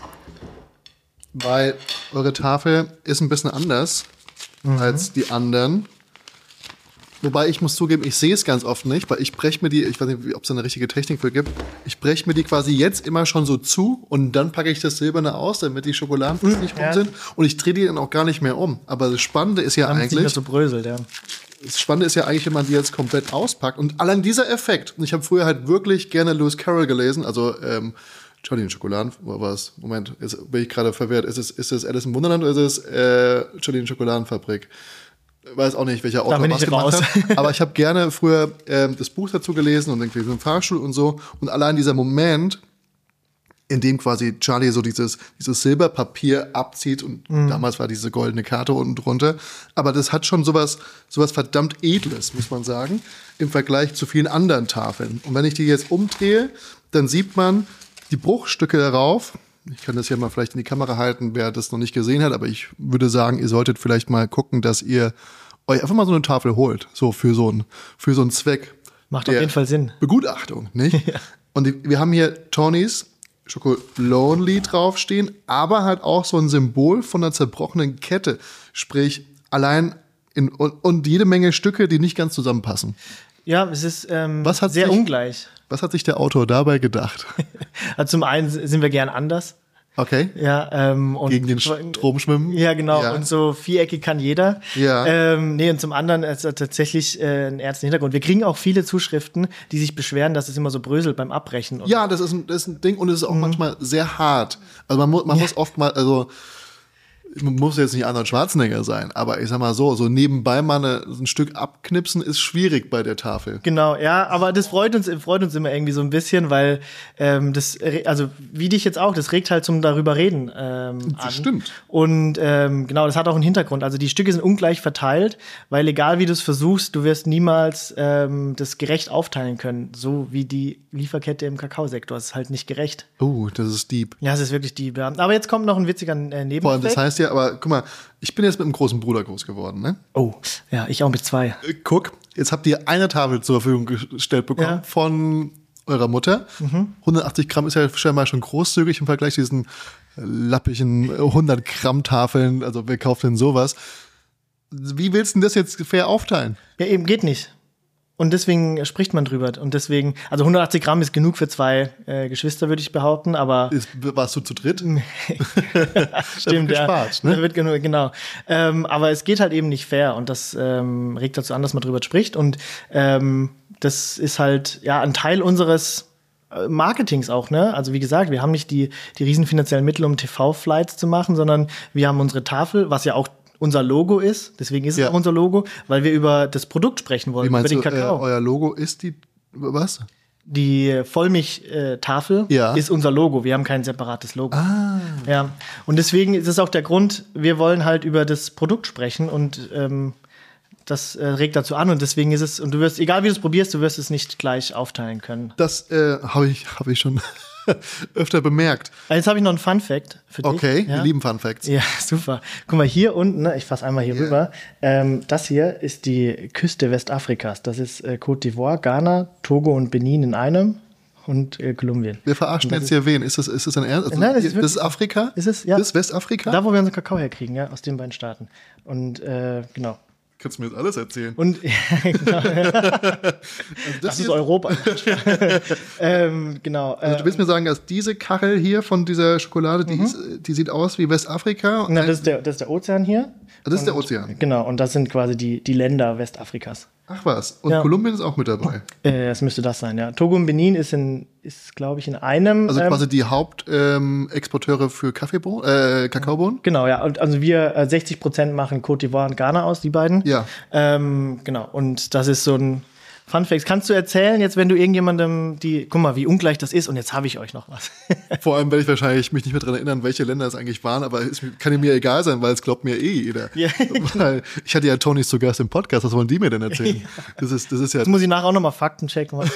weil eure Tafel ist ein bisschen anders als die anderen. Wobei ich muss zugeben, ich sehe es ganz oft nicht, weil ich breche mir die, ich weiß nicht, ob es da eine richtige Technik für gibt, ich breche mir die quasi jetzt immer schon so zu und dann packe ich das Silberne aus, damit die Schokoladen nicht rum sind und ich drehe die dann auch gar nicht mehr um. Aber das Spannende ist ja eigentlich... Nicht mehr so bröselt, ja. Das Spannende ist ja eigentlich, wenn man die jetzt komplett auspackt und allein dieser Effekt, und ich habe früher halt wirklich gerne Lewis Carroll gelesen, also Charlie und Schokoladen, wo war es? Moment, jetzt bin ich gerade verwirrt. Ist es Alice im Wunderland oder ist es Charlie und Schokoladenfabrik? Weiß auch nicht, welcher Autor was gemacht hat. Aber ich habe gerne früher das Buch dazu gelesen und irgendwie so im Fahrstuhl und so. Und allein dieser Moment, in dem quasi Charlie so dieses Silberpapier abzieht und damals war diese goldene Karte unten drunter. Aber das hat schon sowas verdammt Edles, muss man sagen, im Vergleich zu vielen anderen Tafeln. Und wenn ich die jetzt umdrehe, dann sieht man die Bruchstücke darauf. Ich kann das ja mal vielleicht in die Kamera halten, wer das noch nicht gesehen hat, aber ich würde sagen, ihr solltet vielleicht mal gucken, dass ihr euch einfach mal so eine Tafel holt, so für so einen Zweck. Macht auf jeden Fall Sinn. Begutachtung, nicht? Ja. Und wir haben hier Tonys Chocolonely draufstehen, aber halt auch so ein Symbol von einer zerbrochenen Kette. Sprich, allein und jede Menge Stücke, die nicht ganz zusammenpassen. Ja, es ist sehr ungleich. Was hat sich der Autor dabei gedacht? Also zum einen sind wir gern anders. Okay. Ja, und gegen den Strom schwimmen. Ja, genau. Ja. Und so viereckig kann jeder. Ja. Und zum anderen ist tatsächlich einen ernsten Hintergrund. Wir kriegen auch viele Zuschriften, die sich beschweren, dass es immer so bröselt beim Abbrechen. Ja, das ist ein Ding und es ist auch manchmal sehr hart. Also man muss oft mal, also man muss jetzt nicht Arnold Schwarzenegger sein, aber ich sag mal so nebenbei mal ein Stück abknipsen ist schwierig bei der Tafel. Genau, ja, aber das freut uns immer irgendwie so ein bisschen, weil also wie dich jetzt auch, das regt halt zum darüber reden an. Das stimmt. Und genau, das hat auch einen Hintergrund. Also die Stücke sind ungleich verteilt, weil egal wie du es versuchst, du wirst niemals das gerecht aufteilen können, so wie die Lieferkette im Kakaosektor. Das ist halt nicht gerecht. Oh, das ist deep. Ja, es ist wirklich deep. Ja. Aber jetzt kommt noch ein witziger Nebeneffekt. Boah, das heißt ja, aber guck mal, ich bin jetzt mit einem großen Bruder groß geworden, ne? Oh, ja, ich auch mit 2. Guck, jetzt habt ihr eine Tafel zur Verfügung gestellt bekommen von eurer Mutter. 180 Gramm ist ja scheinbar schon großzügig im Vergleich zu diesen lappigen 100 Gramm Tafeln. Also wer kauft denn sowas? Wie willst du denn das jetzt fair aufteilen? Ja, eben geht nicht. Und deswegen spricht man drüber. Und deswegen, also 180 Gramm ist genug für 2 Geschwister, würde ich behaupten, aber. Warst du zu dritt? Stimmt, ja. Gespart, ne? Wird genug, genau. Aber es geht halt eben nicht fair und das regt dazu an, dass man drüber spricht. Und das ist halt, ja, ein Teil unseres Marketings auch, ne? Also wie gesagt, wir haben nicht die riesen finanziellen Mittel, um TV-Flights zu machen, sondern wir haben unsere Tafel, was ja auch unser Logo ist, deswegen ist es auch unser Logo, weil wir über das Produkt sprechen wollen, über den Kakao. Euer Logo ist was? Die Vollmilch-Tafel ist unser Logo. Wir haben kein separates Logo. Ah. Ja. Und deswegen ist es auch der Grund, wir wollen halt über das Produkt sprechen und das regt dazu an und deswegen ist es, und du wirst, egal wie du es probierst, du wirst es nicht gleich aufteilen können. Das habe ich schon öfter bemerkt. Jetzt habe ich noch einen Fun-Fact für dich. Okay, wir lieben Fun-Facts. Ja, super. Guck mal, hier unten, ne, ich fasse einmal hier rüber, das hier ist die Küste Westafrikas. Das ist Côte d'Ivoire, Ghana, Togo und Benin in einem und Kolumbien. Wir verarschen jetzt hier wen? Ist das ein Ernst? Also, nein, das ist Afrika? Ist es, ja. Das ist Westafrika? Da, wo wir unseren Kakao herkriegen, ja, aus den beiden Staaten. Und genau. Kannst du mir jetzt alles erzählen? Und genau. Also das ist Europa. Genau. Also du willst mir sagen, dass diese Kachel hier von dieser Schokolade, die sieht aus wie Westafrika? Na, das ist der Ozean hier. Das ist der Ozean. Genau, und das sind quasi die Länder Westafrikas. Ach was, und Kolumbien ist auch mit dabei? Es müsste das sein, ja. Togo und Benin ist glaube ich, in einem. Also quasi die Hauptexporteure für Kakaobohnen? Genau, ja. Und also wir 60% machen Côte d'Ivoire und Ghana aus, die beiden. Ja. Genau, und das ist so ein Funfact. Kannst du erzählen, jetzt, wenn du irgendjemandem guck mal, wie ungleich das ist und jetzt habe ich euch noch was. Vor allem werde ich wahrscheinlich mich nicht mehr daran erinnern, welche Länder es eigentlich waren, aber es kann mir egal sein, weil es glaubt mir jeder. Ja. Weil ich hatte ja Tonys zu Gast im Podcast, was wollen die mir denn erzählen? Das ist ja. Jetzt muss ich nachher auch nochmal Fakten checken. Wird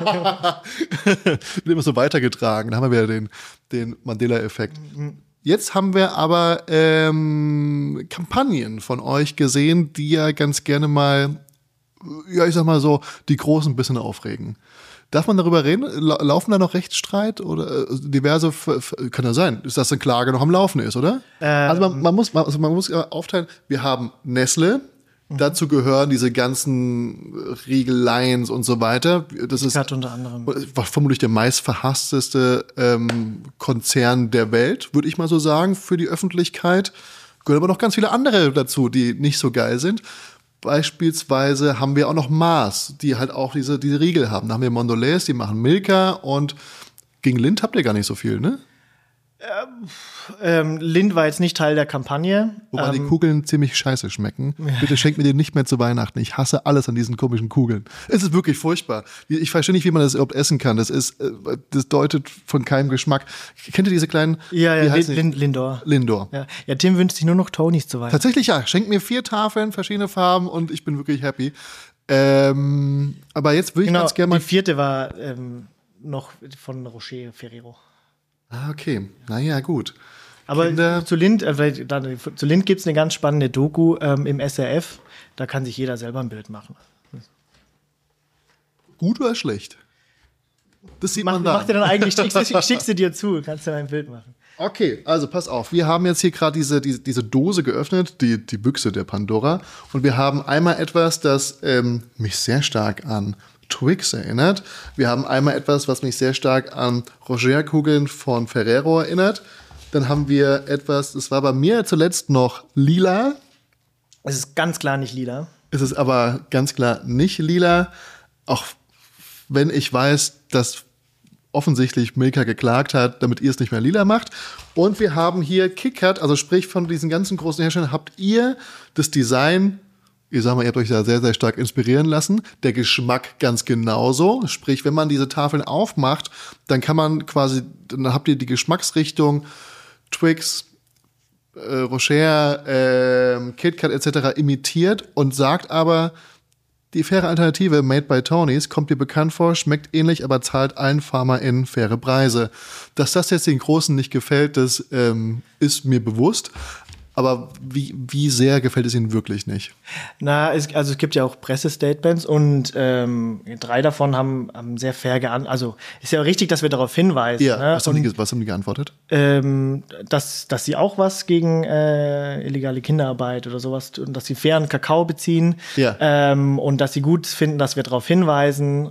immer so weitergetragen, da haben wir wieder den Mandela-Effekt. Jetzt haben wir aber Kampagnen von euch gesehen, die ja ganz gerne mal, ja, ich sag mal so, die Großen ein bisschen aufregen. Darf man darüber reden? Laufen da noch Rechtsstreit oder diverse, kann ja sein, dass das eine Klage noch am Laufen ist, oder? Also man muss aufteilen, wir haben Nestle, dazu gehören diese ganzen Riegel, Lions und so weiter. Das ist unter anderem vermutlich der meistverhassteste Konzern der Welt, würde ich mal so sagen, für die Öffentlichkeit. Gehören aber noch ganz viele andere dazu, die nicht so geil sind. Beispielsweise haben wir auch noch Mars, die halt auch diese Riegel haben. Da haben wir Mondelez, die machen Milka und gegen Lindt habt ihr gar nicht so viel, ne? Lindt war jetzt nicht Teil der Kampagne. Wobei die Kugeln ziemlich scheiße schmecken. Ja. Bitte schenkt mir die nicht mehr zu Weihnachten. Ich hasse alles an diesen komischen Kugeln. Es ist wirklich furchtbar. Ich verstehe nicht, wie man das überhaupt essen kann. Das deutet von keinem Geschmack. Kennt ihr diese kleinen? Ja, Lindor. Lindor. Ja, Tim wünscht sich nur noch Tonys zu Weihnachten. Tatsächlich ja. Schenkt mir 4 Tafeln, verschiedene Farben und ich bin wirklich happy. Aber jetzt würde ich ganz gerne mal. Die 4. war noch von Rocher Ferrero. Ah, okay. Naja, gut. Aber zu Lind gibt es eine ganz spannende Doku im SRF. Da kann sich jeder selber ein Bild machen. Gut oder schlecht? Das sieht man da. Mach dir dann eigentlich, ich schick sie dir zu, kannst du ein Bild machen. Okay, also pass auf. Wir haben jetzt hier gerade diese Dose geöffnet, die Büchse der Pandora. Und wir haben einmal etwas, das mich sehr stark an Twix erinnert. Wir haben einmal etwas, was mich sehr stark an Roger-Kugeln von Ferrero erinnert. Dann haben wir etwas, das war bei mir zuletzt noch lila. Es ist ganz klar nicht lila. Es ist aber ganz klar nicht lila. Auch wenn ich weiß, dass offensichtlich Milka geklagt hat, damit ihr es nicht mehr lila macht. Und wir haben hier KitKat, also sprich von diesen ganzen großen Herstellern, habt ihr das Design, ihr habt euch da sehr, sehr stark inspirieren lassen. Der Geschmack ganz genauso. Sprich, wenn man diese Tafeln aufmacht, dann habt ihr die Geschmacksrichtung Twix, Rocher, KitKat etc. imitiert und sagt aber, die faire Alternative Made by Tony's kommt dir bekannt vor, schmeckt ähnlich, aber zahlt allen FarmerInnen faire Preise. Dass das jetzt den Großen nicht gefällt, das ist mir bewusst. Aber wie sehr gefällt es Ihnen wirklich nicht? Es gibt ja auch Pressestatements und 3 davon haben sehr fair geantwortet. Also ist ja richtig, dass wir darauf hinweisen. Ja, ne? Was haben die geantwortet? Dass sie auch was gegen illegale Kinderarbeit oder sowas tun, dass sie fairen Kakao beziehen und dass sie gut finden, dass wir darauf hinweisen.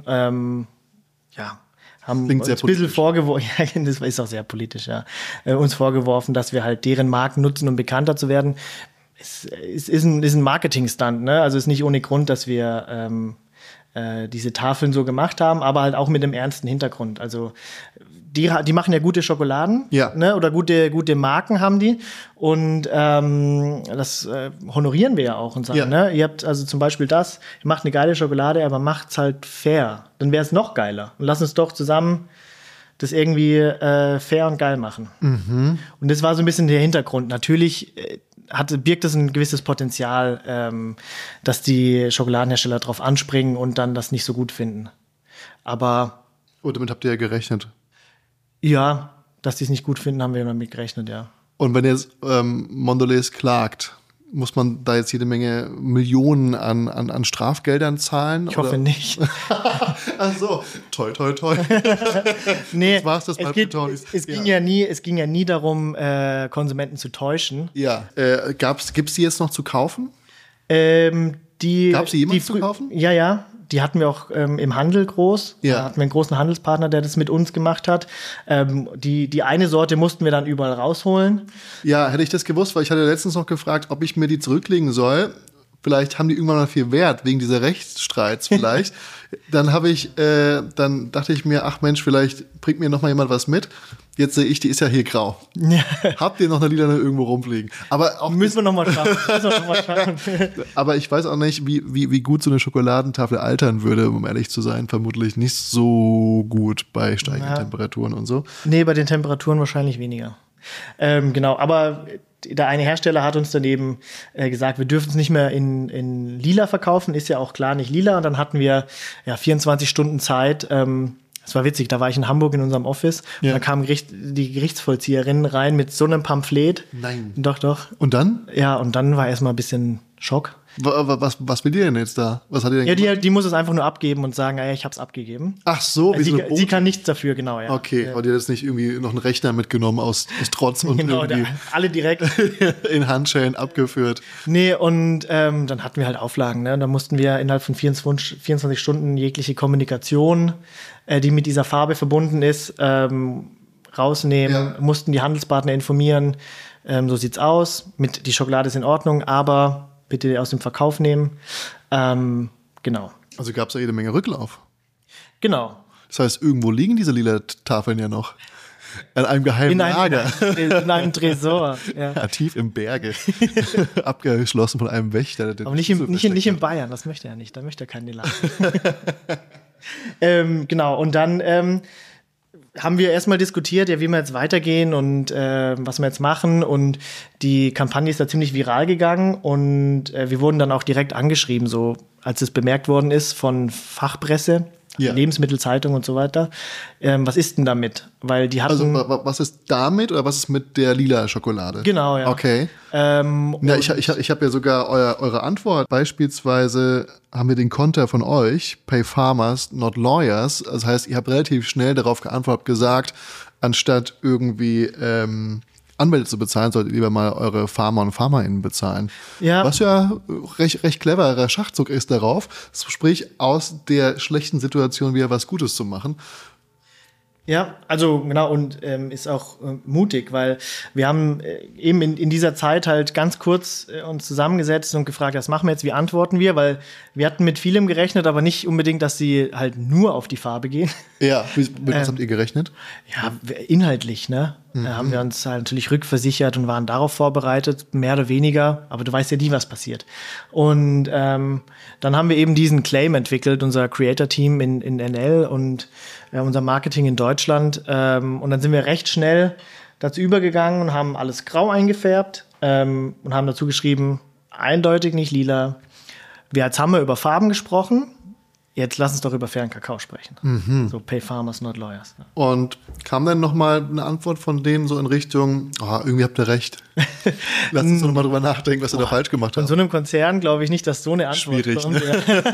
Haben uns ein bisschen vorgeworfen, ja, das ist auch sehr politisch, ja, uns vorgeworfen, dass wir halt deren Marken nutzen, um bekannter zu werden. Es ist ein Marketing-Stunt, ne? Also es ist nicht ohne Grund, dass wir diese Tafeln so gemacht haben, aber halt auch mit dem ernsten Hintergrund. Also die machen ja gute Schokoladen, ne? Oder gute Marken haben die. Und das honorieren wir ja auch und sagen, ne? Ihr habt also zum Beispiel ihr macht eine geile Schokolade, aber macht's halt fair. Dann wäre es noch geiler. Und lass uns doch zusammen das irgendwie fair und geil machen. Mhm. Und das war so ein bisschen der Hintergrund. Natürlich birgt das ein gewisses Potenzial, dass die Schokoladenhersteller drauf anspringen und dann das nicht so gut finden. Aber damit habt ihr ja gerechnet. Ja, dass die es nicht gut finden, haben wir damit gerechnet, ja. Und wenn jetzt Mondelez klagt, muss man da jetzt jede Menge Millionen an Strafgeldern zahlen? Ich hoffe nicht. Ach so, toi. Nee, das war's, das es ging ja nie darum, Konsumenten zu täuschen. Ja, gibt's die jetzt noch zu kaufen? Gab's die jemals zu kaufen? Ja. Die hatten wir auch im Handel groß. Ja. Da hatten wir einen großen Handelspartner, der das mit uns gemacht hat. Die eine Sorte mussten wir dann überall rausholen. Ja, hätte ich das gewusst, weil ich hatte letztens noch gefragt, ob ich mir die zurücklegen soll. Vielleicht haben die irgendwann mal viel Wert, wegen dieser Rechtsstreits vielleicht. Dann dachte ich mir, ach Mensch, vielleicht bringt mir noch mal jemand was mit. Jetzt sehe ich, die ist ja hier grau. Ja. Habt ihr noch eine lilane irgendwo rumfliegen? Aber auch müssen wir noch mal schaffen. Aber ich weiß auch nicht, wie gut so eine Schokoladentafel altern würde, um ehrlich zu sein. Vermutlich nicht so gut bei steigenden Temperaturen und so. Nee, bei den Temperaturen wahrscheinlich weniger. Genau, aber der eine Hersteller hat uns daneben gesagt, wir dürfen es nicht mehr in lila verkaufen, ist ja auch klar nicht lila. Und dann hatten wir 24 Stunden Zeit. Es war witzig, da war ich in Hamburg in unserem Office und da kam die Gerichtsvollzieherin rein mit so einem Pamphlet. Nein. Doch. Und dann? Ja, und dann war erstmal ein bisschen Schock. Was will die denn jetzt da? Was hat die denn gemacht? Die muss es einfach nur abgeben und sagen, ich hab's abgeben. Ach so, wie so eine Bote? Sie kann nichts dafür, genau, ja. Okay, aber die hat jetzt nicht irgendwie noch einen Rechner mitgenommen aus Trotz und genau, irgendwie alle direkt in Handschellen abgeführt. Nee, und dann hatten wir halt Auflagen, ne? Und dann mussten wir innerhalb von 24 Stunden jegliche Kommunikation, die mit dieser Farbe verbunden ist, rausnehmen, mussten die Handelspartner informieren, so sieht's aus, die Schokolade ist in Ordnung, aber bitte aus dem Verkauf nehmen. Genau. Also gab es da jede Menge Rücklauf. Genau. Das heißt, irgendwo liegen diese lila Tafeln ja noch. An einem geheimen Lager. In einem Tresor. Ja. Ja, tief im Berge. Abgeschlossen von einem Wächter. Aber nicht in Bayern, das möchte er nicht. Da möchte er keinen Lila. Genau, und dann haben wir erstmal diskutiert, wie wir jetzt weitergehen und was wir jetzt machen. Und die Kampagne ist da ziemlich viral gegangen. Und wir wurden dann auch direkt angeschrieben, so als es bemerkt worden ist von Fachpresse. Lebensmittelzeitung und so weiter. Was ist denn damit? Weil die hatten... Also was ist damit oder was ist mit der lila Schokolade? Genau, ja. Okay. Ich habe ja sogar eure Antwort. Beispielsweise haben wir den Konter von euch, Pay Farmers, not Lawyers. Das heißt, ihr habt relativ schnell darauf geantwortet, gesagt, anstatt irgendwie Anwälte zu bezahlen, solltet ihr lieber mal eure Farmer und FarmerInnen bezahlen. Ja. Was ja recht cleverer Schachzug ist darauf, sprich aus der schlechten Situation wieder was Gutes zu machen. Ja, also genau, und ist auch mutig, weil wir haben eben in dieser Zeit halt ganz kurz uns zusammengesetzt und gefragt, was machen wir jetzt, wie antworten wir, weil wir hatten mit vielem gerechnet, aber nicht unbedingt, dass sie halt nur auf die Farbe gehen. Ja, mit was habt ihr gerechnet? Ja, inhaltlich, ne? Haben wir uns halt natürlich rückversichert und waren darauf vorbereitet, mehr oder weniger, aber du weißt ja nie, was passiert. Und dann haben wir eben diesen Claim entwickelt, unser Creator-Team in NL und unser Marketing in Deutschland. Und dann sind wir recht schnell dazu übergegangen und haben alles grau eingefärbt und haben dazu geschrieben, eindeutig nicht lila. Jetzt haben wir über Farben gesprochen. Jetzt lass uns doch über fairen Kakao sprechen. So Pay Farmers, not Lawyers. Und kam dann nochmal eine Antwort von denen so in Richtung, irgendwie habt ihr recht. Lass uns doch nochmal drüber nachdenken, was ihr da falsch gemacht habt. Von so einem Konzern glaube ich nicht, dass so eine Antwort schwierig, kommt.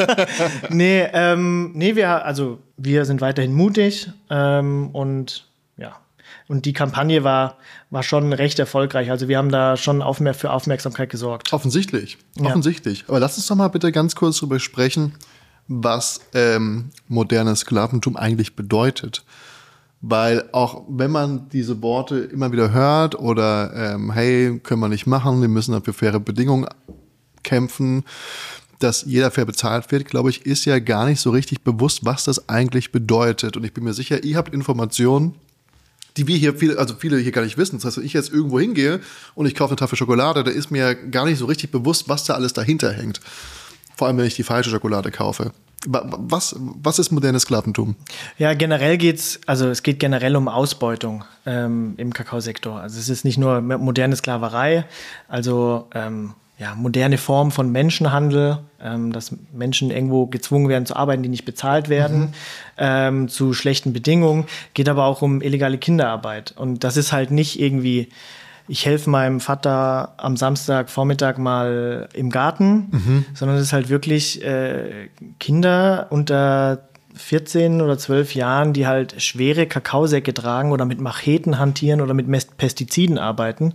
Ne? Nee, wir sind weiterhin mutig und ja. Und die Kampagne war schon recht erfolgreich. Also wir haben da schon für Aufmerksamkeit gesorgt. Offensichtlich. Aber lass uns doch mal bitte ganz kurz drüber sprechen, was modernes Sklaventum eigentlich bedeutet. Weil auch wenn man diese Worte immer wieder hört oder hey, können wir nicht machen, wir müssen dafür faire Bedingungen kämpfen, dass jeder fair bezahlt wird, glaube ich, ist ja gar nicht so richtig bewusst, was das eigentlich bedeutet. Und ich bin mir sicher, ihr habt Informationen, die wir hier viele hier gar nicht wissen. Das heißt, wenn ich jetzt irgendwo hingehe und ich kaufe eine Tafel Schokolade, da ist mir gar nicht so richtig bewusst, was da alles dahinter hängt. Vor allem, wenn ich die falsche Schokolade kaufe. Was ist modernes Sklaventum? Ja, es geht generell um Ausbeutung im Kakaosektor. Also es ist nicht nur moderne Sklaverei, also moderne Form von Menschenhandel, dass Menschen irgendwo gezwungen werden zu arbeiten, die nicht bezahlt werden, zu schlechten Bedingungen. Geht aber auch um illegale Kinderarbeit. Und das ist halt nicht irgendwie, ich helfe meinem Vater am Samstagvormittag mal im Garten, sondern es ist halt wirklich Kinder unter 14 oder 12 Jahren, die halt schwere Kakaosäcke tragen oder mit Macheten hantieren oder mit Pestiziden arbeiten.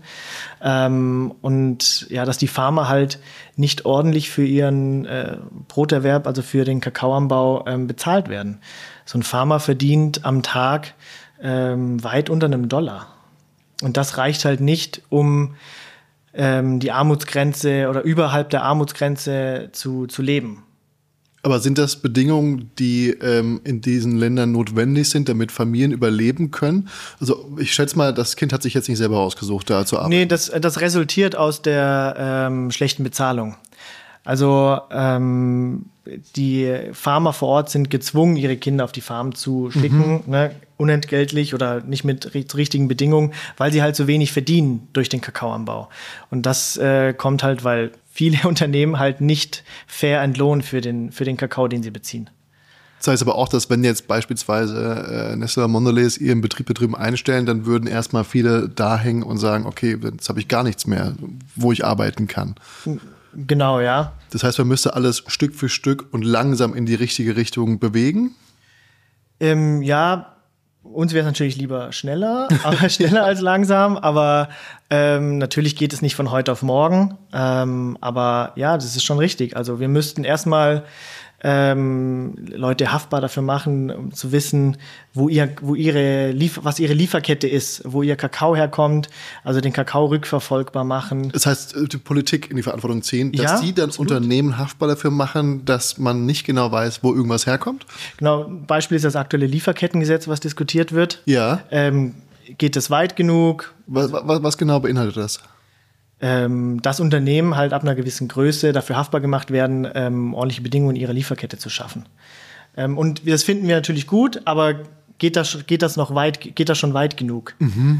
Und ja, dass die Farmer halt nicht ordentlich für ihren Broterwerb, also für den Kakaoanbau, bezahlt werden. So ein Farmer verdient am Tag weit unter $1. Und das reicht halt nicht, um die Armutsgrenze oder überhalb der Armutsgrenze zu leben. Aber sind das Bedingungen, die in diesen Ländern notwendig sind, damit Familien überleben können? Also ich schätze mal, das Kind hat sich jetzt nicht selber ausgesucht, da zu arbeiten. Nee, das resultiert aus der schlechten Bezahlung. Also die Farmer vor Ort sind gezwungen, ihre Kinder auf die Farm zu schicken, ne, unentgeltlich oder nicht mit richtigen Bedingungen, weil sie halt so wenig verdienen durch den Kakaoanbau. Und das kommt halt, weil viele Unternehmen halt nicht fair entlohnen für den Kakao, den sie beziehen. Das heißt aber auch, dass wenn jetzt beispielsweise Nestlé Mondelez ihren Betrieb da drüben einstellen, dann würden erstmal viele da hängen und sagen, okay, jetzt habe ich gar nichts mehr, wo ich arbeiten kann. Genau, ja. Das heißt, man müsste alles Stück für Stück und langsam in die richtige Richtung bewegen? Ja, uns wäre es natürlich lieber schneller als langsam, aber natürlich geht es nicht von heute auf morgen. Aber ja, das ist schon richtig. Also wir müssten erstmal Leute haftbar dafür machen, um zu wissen, was ihre Lieferkette ist, wo ihr Kakao herkommt, also den Kakao rückverfolgbar machen. Das heißt, die Politik in die Verantwortung ziehen, dass die dann absolut. Unternehmen haftbar dafür machen, dass man nicht genau weiß, wo irgendwas herkommt? Genau, Beispiel ist das aktuelle Lieferkettengesetz, was diskutiert wird. Ja. Geht es weit genug? Was genau beinhaltet das? Dass Unternehmen halt ab einer gewissen Größe dafür haftbar gemacht werden, ordentliche Bedingungen in ihrer Lieferkette zu schaffen. Und das finden wir natürlich gut, aber geht das schon weit genug?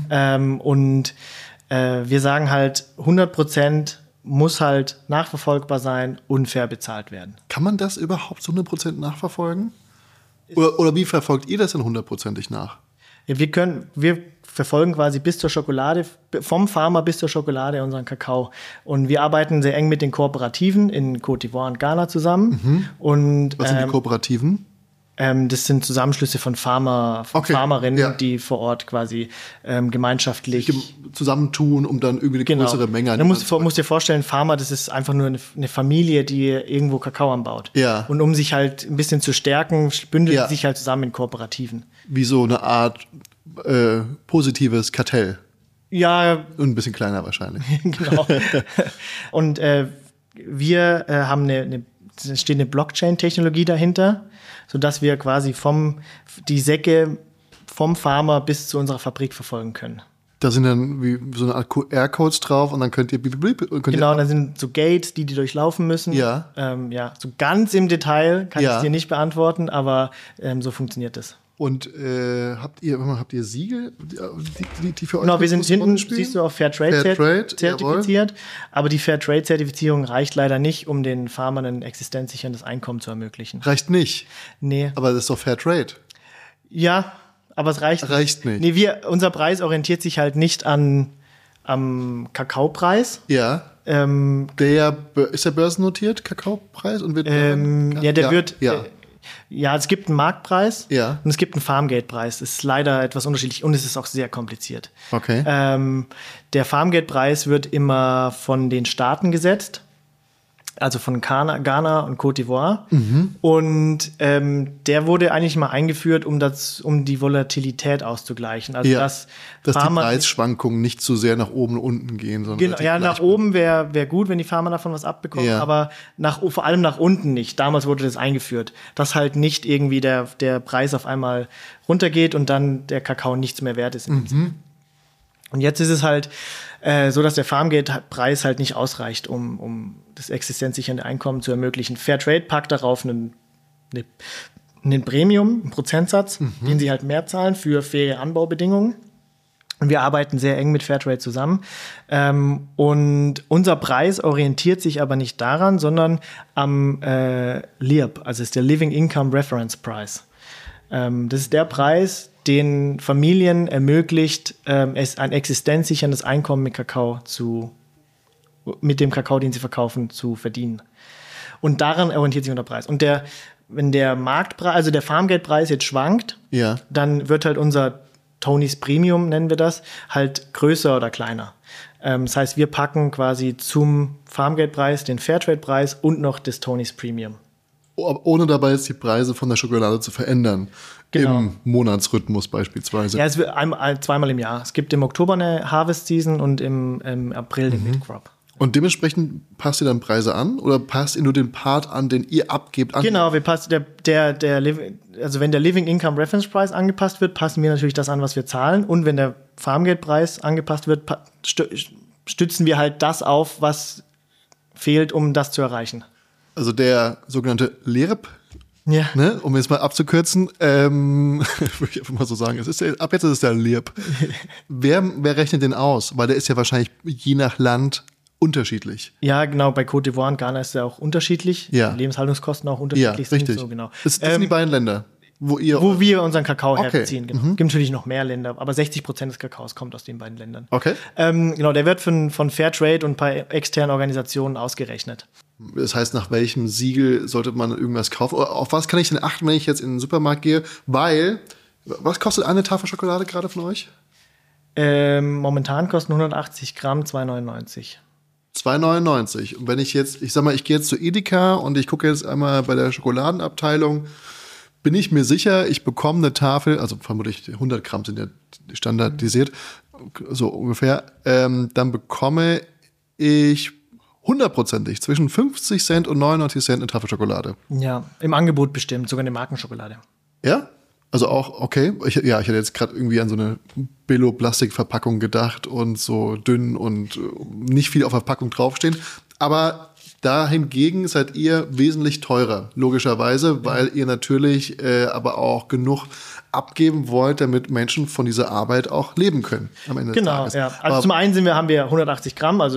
Und wir sagen halt, 100% muss halt nachverfolgbar sein, unfair bezahlt werden. Kann man das überhaupt zu 100% nachverfolgen? Oder wie verfolgt ihr das denn 100%ig nach? Ja, wir verfolgen quasi bis zur Schokolade, vom Farmer bis zur Schokolade unseren Kakao. Und wir arbeiten sehr eng mit den Kooperativen in Côte d'Ivoire und Ghana zusammen. Und, Was sind die Kooperativen? Das sind Zusammenschlüsse von Farmerinnen, die vor Ort quasi gemeinschaftlich zusammentun, um dann irgendwie eine größere Menge an. Du musst dir vorstellen, Farmer, das ist einfach nur eine Familie, die irgendwo Kakao anbaut. Ja. Und um sich halt ein bisschen zu stärken, bündeln sie sich halt zusammen in Kooperativen. Wie so eine Art positives Kartell. Ja. Und ein bisschen kleiner wahrscheinlich. Genau. Und wir haben steht eine Blockchain-Technologie dahinter, sodass wir quasi die Säcke vom Farmer bis zu unserer Fabrik verfolgen können. Da sind dann wie so eine Art QR-Codes drauf und dann könnt ihr Genau, da sind so Gates, die durchlaufen müssen. Ja. So ganz im Detail kann ich es dir nicht beantworten, aber so funktioniert das. Und habt ihr Siegel, die für euch? Genau, wir sind hinten, siehst du, auf Fairtrade zertifiziert. Jawohl. Aber die Fairtrade-Zertifizierung reicht leider nicht, um den Farmern ein existenzsicherndes Einkommen zu ermöglichen. Reicht nicht? Nee. Aber das ist doch Fairtrade. Ja, aber es reicht nicht. Nee, unser Preis orientiert sich halt nicht am Kakaopreis. Ja. Ist der börsennotiert, Kakaopreis? Und wird es gibt einen Marktpreis und es gibt einen Farmgate-Preis. Das ist leider etwas unterschiedlich und es ist auch sehr kompliziert. Okay. Der Farmgate-Preis wird immer von den Staaten gesetzt, also von Ghana und Côte d'Ivoire. Und der wurde eigentlich mal eingeführt, um die Volatilität auszugleichen. Also dass die Preisschwankungen nicht zu sehr nach oben und unten gehen. Sondern nach oben wäre gut, wenn die Farmer davon was abbekommen, aber vor allem nach unten nicht. Damals wurde das eingeführt, dass halt nicht irgendwie der Preis auf einmal runtergeht und dann der Kakao nichts mehr wert ist. Und jetzt ist es halt so, dass der Farmgate-Preis halt nicht ausreicht, um das existenzsichernde Einkommen zu ermöglichen. Fairtrade packt darauf einen Premium, einen Prozentsatz, den sie halt mehr zahlen für faire Anbaubedingungen. Und wir arbeiten sehr eng mit Fairtrade zusammen. Und unser Preis orientiert sich aber nicht daran, sondern am LIRP, also ist der Living Income Reference Price. Das ist der Preis, den Familien ermöglicht, es ein existenzsicherndes Einkommen mit dem Kakao, den sie verkaufen, zu verdienen. Und daran orientiert sich unser Preis. Und wenn der Marktpreis, also der Farmgate-Preis jetzt schwankt, dann wird halt unser Tony's Premium, nennen wir das, halt größer oder kleiner. Das heißt, wir packen quasi zum Farmgate-Preis den Fairtrade-Preis und noch das Tony's Premium. Ohne dabei jetzt die Preise von der Schokolade zu verändern. Genau. Im Monatsrhythmus beispielsweise. Ja, es wird zweimal im Jahr. Es gibt im Oktober eine Harvest Season und im April den Mid-Crop. Und dementsprechend passt ihr dann Preise an oder passt ihr nur den Part an, den ihr abgebt, an? Genau, wir passen also wenn der Living Income Reference Price angepasst wird, passen wir natürlich das an, was wir zahlen. Und wenn der Farmgate-Preis angepasst wird, stützen wir halt das auf, was fehlt, um das zu erreichen. Also der sogenannte LIRP, um es mal abzukürzen, würde ich einfach mal so sagen, ab jetzt ist es der LIRP. Wer rechnet den aus? Weil der ist ja wahrscheinlich je nach Land unterschiedlich. Ja, genau, bei Côte d'Ivoire und Ghana ist er auch unterschiedlich. Die Lebenshaltungskosten auch unterschiedlich sind. Richtig. So, genau. Das sind die beiden Länder, wo wir unseren Kakao herbeziehen. Genau. Es gibt natürlich noch mehr Länder, aber 60% des Kakaos kommt aus den beiden Ländern. Okay. Genau, der wird von Fairtrade und ein paar externen Organisationen ausgerechnet. Das heißt, nach welchem Siegel sollte man irgendwas kaufen? Oder auf was kann ich denn achten, wenn ich jetzt in den Supermarkt gehe? Weil, was kostet eine Tafel Schokolade gerade von euch? Momentan kosten 180 Gramm 2,99. 2,99. Und wenn ich gehe jetzt zu Edeka und ich gucke jetzt einmal bei der Schokoladenabteilung, bin ich mir sicher, ich bekomme eine Tafel, also vermutlich 100 Gramm sind ja standardisiert, so ungefähr, dann bekomme ich 100%ig zwischen 50 Cent und 99 Cent eine Tafel Schokolade. Ja, im Angebot bestimmt, sogar eine Markenschokolade. Ja? Also auch, okay. Ich hatte jetzt gerade irgendwie an so eine Billo-Plastikverpackung gedacht und so dünn und nicht viel auf der Packung draufstehen. Aber dahingegen seid ihr wesentlich teurer, logischerweise, weil ihr natürlich aber auch genug abgeben wollt, damit Menschen von dieser Arbeit auch leben können am Ende des Tages. Genau, ja. Also zum einen haben wir 180 Gramm, also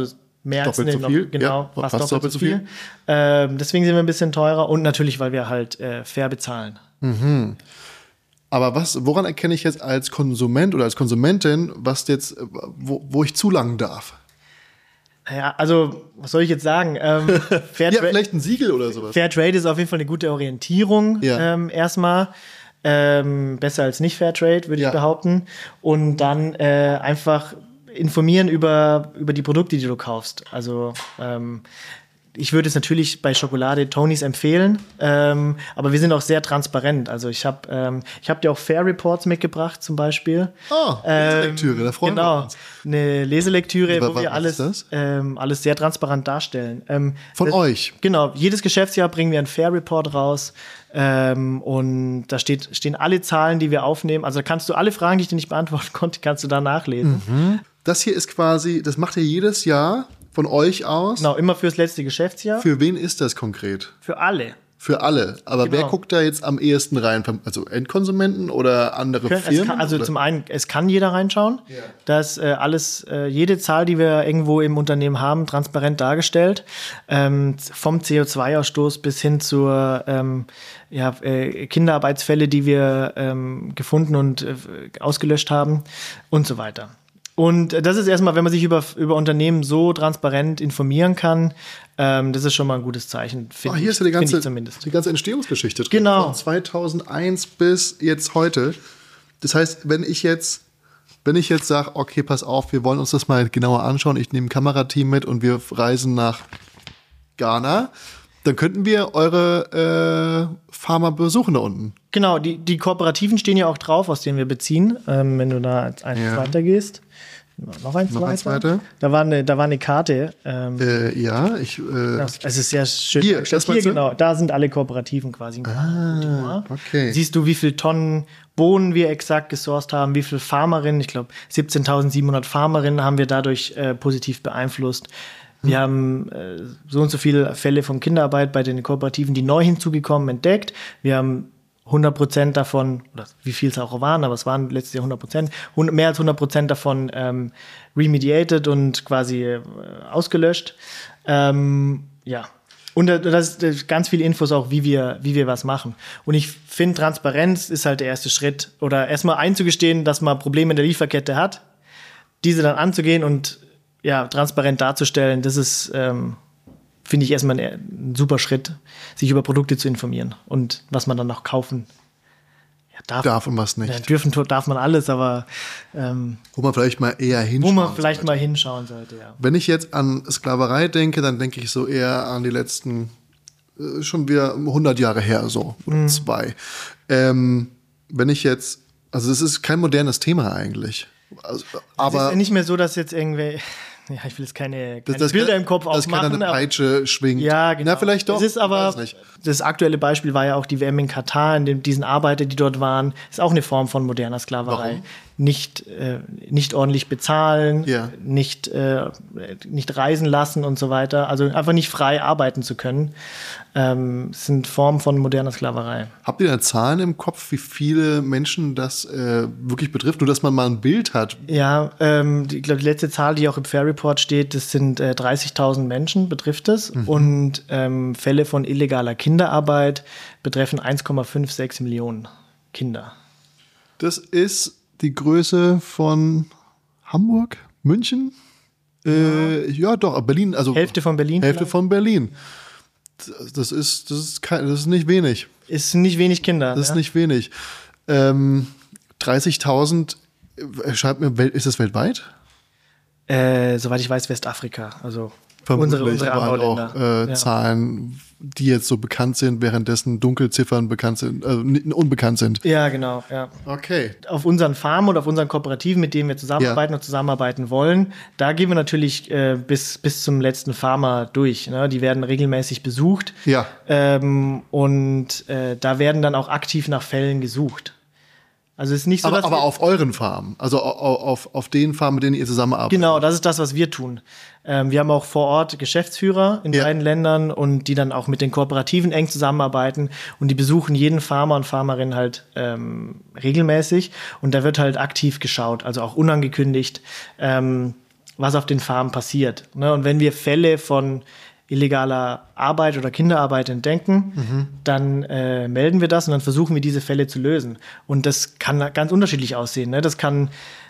März doppelt so viel. Genau, Ja, fast doppelt so viel. Deswegen sind wir ein bisschen teurer und natürlich, weil wir halt fair bezahlen. Aber woran erkenne ich jetzt als Konsument oder als Konsumentin, was jetzt, wo ich zulangen darf? Ja, also, was soll ich jetzt sagen? Vielleicht ein Siegel oder sowas. Fairtrade ist auf jeden Fall eine gute Orientierung, erstmal. Besser als nicht Fairtrade, würde ich behaupten. Und dann einfach informieren über die Produkte, die du kaufst. Also ich würde es natürlich bei Schokolade Tony's empfehlen, aber wir sind auch sehr transparent. Also ich hab dir auch Fair Reports mitgebracht zum Beispiel. Leselektüre, da freuen wir uns. Eine Leselektüre, wo wir alles sehr transparent darstellen. Von euch? Genau, jedes Geschäftsjahr bringen wir einen Fair Report raus. Und da stehen alle Zahlen, die wir aufnehmen. Also da kannst du alle Fragen, die ich dir nicht beantworten konnte, kannst du da nachlesen. Das hier ist quasi, das macht ihr jedes Jahr von euch aus? Genau, immer fürs letzte Geschäftsjahr. Für wen ist das konkret? Für alle. Für alle. Aber wer guckt da jetzt am ehesten rein? Also Endkonsumenten oder andere Firmen? Zum einen, es kann jeder reinschauen. Ja. Das jede Zahl, die wir irgendwo im Unternehmen haben, transparent dargestellt. Vom CO2-Ausstoß bis hin zur Kinderarbeitsfälle, die wir gefunden und ausgelöscht haben und so weiter. Und das ist erstmal, wenn man sich über Unternehmen so transparent informieren kann, das ist schon mal ein gutes Zeichen. Hier ist ja die ganze Entstehungsgeschichte drin. Genau. Von 2001 bis jetzt heute. Das heißt, wenn ich jetzt sage, okay, pass auf, wir wollen uns das mal genauer anschauen, ich nehme ein Kamerateam mit und wir reisen nach Ghana, dann könnten wir eure Farmer besuchen da unten. Genau, die Kooperativen stehen ja auch drauf, aus denen wir beziehen, wenn du da eins weitergehst. Noch eins weiter. Da war eine Karte. Es ist sehr schön. Hier genau, da sind alle Kooperativen quasi. Okay. Siehst du, wie viele Tonnen Bohnen wir exakt gesourced haben, wie viele Farmerinnen, ich glaube 17.700 Farmerinnen haben wir dadurch positiv beeinflusst. Wir haben so und so viele Fälle von Kinderarbeit bei den Kooperativen, die neu hinzugekommen, entdeckt. Wir haben 100% davon, oder wie viel es auch waren, aber es waren letztes Jahr 100%, mehr als 100% davon remediated und quasi ausgelöscht. Und das ist ganz viele Infos auch, wie wir was machen. Und ich finde, Transparenz ist halt der erste Schritt. Oder erstmal einzugestehen, dass man Probleme in der Lieferkette hat, diese dann anzugehen und transparent darzustellen, das ist, finde ich, erstmal ein super Schritt, sich über Produkte zu informieren und was man dann noch kaufen darf und was nicht. Darf man alles, aber wo man vielleicht mal eher hinschauen sollte. Ja. Wenn ich jetzt an Sklaverei denke, dann denke ich so eher an die letzten, schon wieder 100 Jahre her, so, oder 2. Wenn ich jetzt, also es ist kein modernes Thema eigentlich. Aber es ist nicht mehr so, dass jetzt irgendwie, ich will jetzt keine Bilder im Kopf aufmachen. Dass keiner eine Peitsche schwingt. Ja, genau. Na, vielleicht doch. Es ist aber, das aktuelle Beispiel war ja auch die WM in Katar, in diesen Arbeiter, die dort waren, ist auch eine Form von moderner Sklaverei. Warum? Nicht ordentlich bezahlen, Ja. nicht reisen lassen und so weiter. Also einfach nicht frei arbeiten zu können. Es sind Formen von moderner Sklaverei. Habt ihr da Zahlen im Kopf, wie viele Menschen das wirklich betrifft? Nur, dass man mal ein Bild hat. Ja, ich glaube, die letzte Zahl, die auch im Fair Report steht, das sind 30.000 Menschen, betrifft es. Und Fälle von illegaler Kinderarbeit betreffen 1,56 Millionen Kinder. Das ist die Größe von Hamburg, München? Ja, doch, Berlin. Also Hälfte von Berlin. Hälfte von Berlin. Das ist nicht wenig. Ist nicht wenig Kinder. Das ist nicht wenig. 30.000, schreibt mir, ist das weltweit? Soweit ich weiß, Westafrika. Also unsere Anbauländer. Auch Zahlen, die jetzt so bekannt sind, währenddessen Dunkelziffern bekannt sind, unbekannt sind. Ja, genau. Ja. Okay. Auf unseren Farmen oder auf unseren Kooperativen, mit denen wir zusammenarbeiten und zusammenarbeiten wollen, da gehen wir natürlich bis zum letzten Farmer durch. Ne? Die werden regelmäßig besucht. Ja. Und da werden dann auch aktiv nach Fällen gesucht. Also es ist nicht so, aber auf euren Farmen, also auf den Farmen, mit denen ihr zusammenarbeitet. Genau, das ist das, was wir tun. Wir haben auch vor Ort Geschäftsführer in beiden Ländern und die dann auch mit den Kooperativen eng zusammenarbeiten und die besuchen jeden Farmer und Farmerin halt regelmäßig und da wird halt aktiv geschaut, also auch unangekündigt. was auf den Farmen passiert. Ne? Und wenn wir Fälle von illegaler Arbeit oder Kinderarbeit entdecken, dann melden wir das und dann versuchen wir, diese Fälle zu lösen. Und das kann ganz unterschiedlich aussehen. Ne? Das kann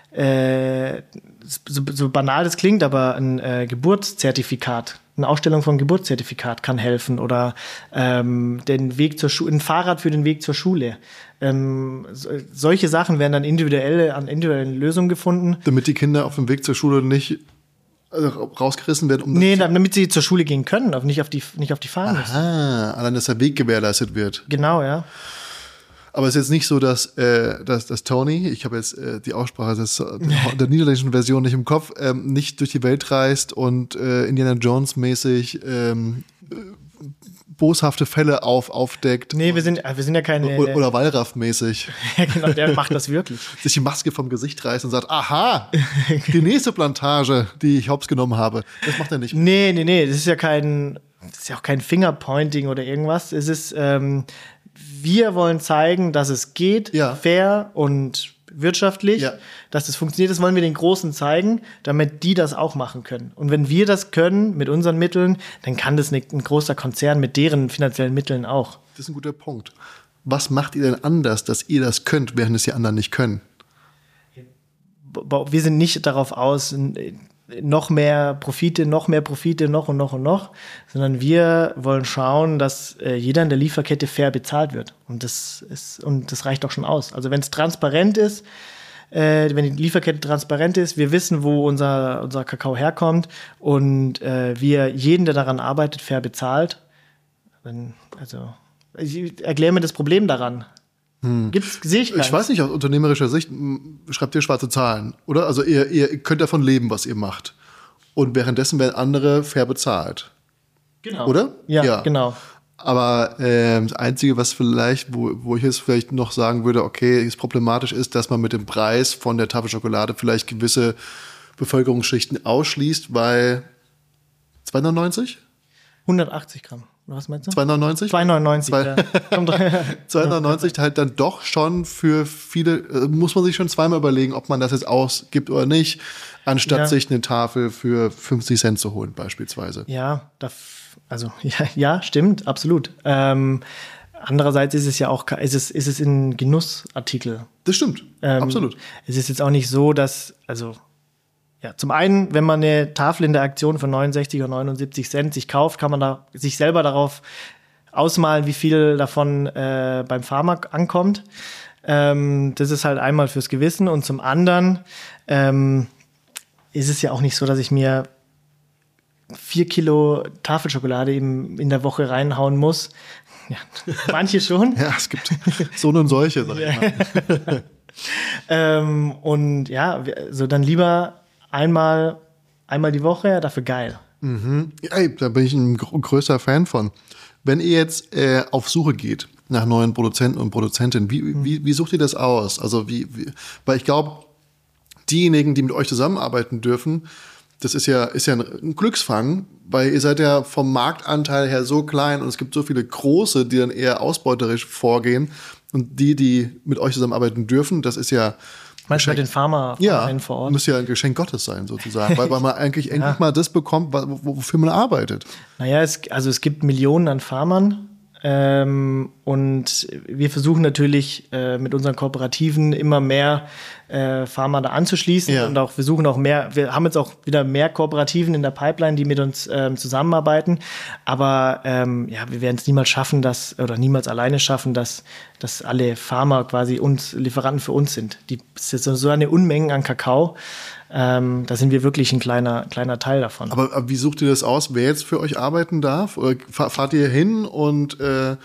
so banal das klingt, aber ein Geburtszertifikat, eine Ausstellung von Geburtszertifikat kann helfen oder den Weg zur ein Fahrrad für den Weg zur Schule. Solche Sachen werden dann an individuellen Lösungen gefunden. Damit die Kinder auf dem Weg zur Schule nicht rausgerissen werden? Damit sie zur Schule gehen können, aber nicht auf die fahren müssen. Allein, dass der Weg gewährleistet wird. Genau, ja. Aber es ist jetzt nicht so, dass Tony, ich habe jetzt die Aussprache der niederländischen Version nicht im Kopf, nicht durch die Welt reist und Indiana Jones mäßig boshafte Fälle aufdeckt. Nee, wir sind ja keine... Oder Wallraff-mäßig. Ja, genau, der macht das wirklich. Sich die Maske vom Gesicht reißt und sagt, aha, die nächste Plantage, die ich hops genommen habe. Das macht er nicht. Nee, das ist ja auch kein Fingerpointing oder irgendwas. Es ist, wir wollen zeigen, dass es geht, fair und wirtschaftlich, dass das funktioniert. Das wollen wir den Großen zeigen, damit die das auch machen können. Und wenn wir das können mit unseren Mitteln, dann kann das ein großer Konzern mit deren finanziellen Mitteln auch. Das ist ein guter Punkt. Was macht ihr denn anders, dass ihr das könnt, während es die anderen nicht können? Wir sind nicht darauf aus, noch mehr Profite, noch, sondern wir wollen schauen, dass jeder in der Lieferkette fair bezahlt wird. Und das reicht doch schon aus. Also wenn es transparent ist, wenn die Lieferkette transparent ist, wir wissen, wo unser Kakao herkommt und wir jeden, der daran arbeitet, fair bezahlt. Ich erkläre mir das Problem daran. Sehe ich Ich weiß nicht, aus unternehmerischer Sicht schreibt ihr schwarze Zahlen, oder? Also ihr könnt davon leben, was ihr macht. Und währenddessen werden andere fair bezahlt. Genau. Oder? Ja, genau. Aber das Einzige, was vielleicht, wo ich jetzt vielleicht noch sagen würde, okay, es problematisch ist, dass man mit dem Preis von der Tafel Schokolade vielleicht gewisse Bevölkerungsschichten ausschließt, weil 2,99? 180 Gramm. Was meinst du? 2,99? 2,99, 2,99 halt dann doch schon für viele, muss man sich schon zweimal überlegen, ob man das jetzt ausgibt oder nicht, anstatt sich eine Tafel für 50 Cent zu holen beispielsweise. Ja, stimmt, absolut. Andererseits ist es ja auch, ist es ein Genussartikel. Das stimmt, absolut. Es ist jetzt auch nicht so, dass, zum einen, wenn man eine Tafel in der Aktion für 69 oder 79 Cent sich kauft, kann man da sich selber darauf ausmalen, wie viel davon beim Farmer ankommt. Das ist halt einmal fürs Gewissen. Und zum anderen ist es ja auch nicht so, dass ich mir 4 Kilo Tafelschokolade eben in der Woche reinhauen muss. Ja, manche schon. Ja, es gibt so und solche, sag ich mal. Und so dann lieber einmal die Woche, dafür geil. Mhm. Ey, da bin ich ein größer Fan von. Wenn ihr jetzt auf Suche geht nach neuen Produzenten und Produzentinnen, wie sucht ihr das aus? Also weil ich glaube, diejenigen, die mit euch zusammenarbeiten dürfen, das ist ja ein Glücksfang, weil ihr seid ja vom Marktanteil her so klein und es gibt so viele Große, die dann eher ausbeuterisch vorgehen und die mit euch zusammenarbeiten dürfen, das ist ja meinst du bei den Farmer vor Ort? Muss ja ein Geschenk Gottes sein, sozusagen, weil man eigentlich endlich mal das bekommt, wofür man arbeitet. Naja, es gibt Millionen an Farmern und wir versuchen natürlich mit unseren Kooperativen immer mehr Farmer da anzuschließen und auch versuchen auch mehr, wir haben jetzt auch wieder mehr Kooperativen in der Pipeline, die mit uns zusammenarbeiten, aber wir werden es niemals schaffen, niemals alleine schaffen, dass alle Farmer quasi Lieferanten für uns sind. Das ist jetzt so eine Unmenge an Kakao. Da sind wir wirklich ein kleiner Teil davon. Aber wie sucht ihr das aus, wer jetzt für euch arbeiten darf? Oder fahrt ihr hin und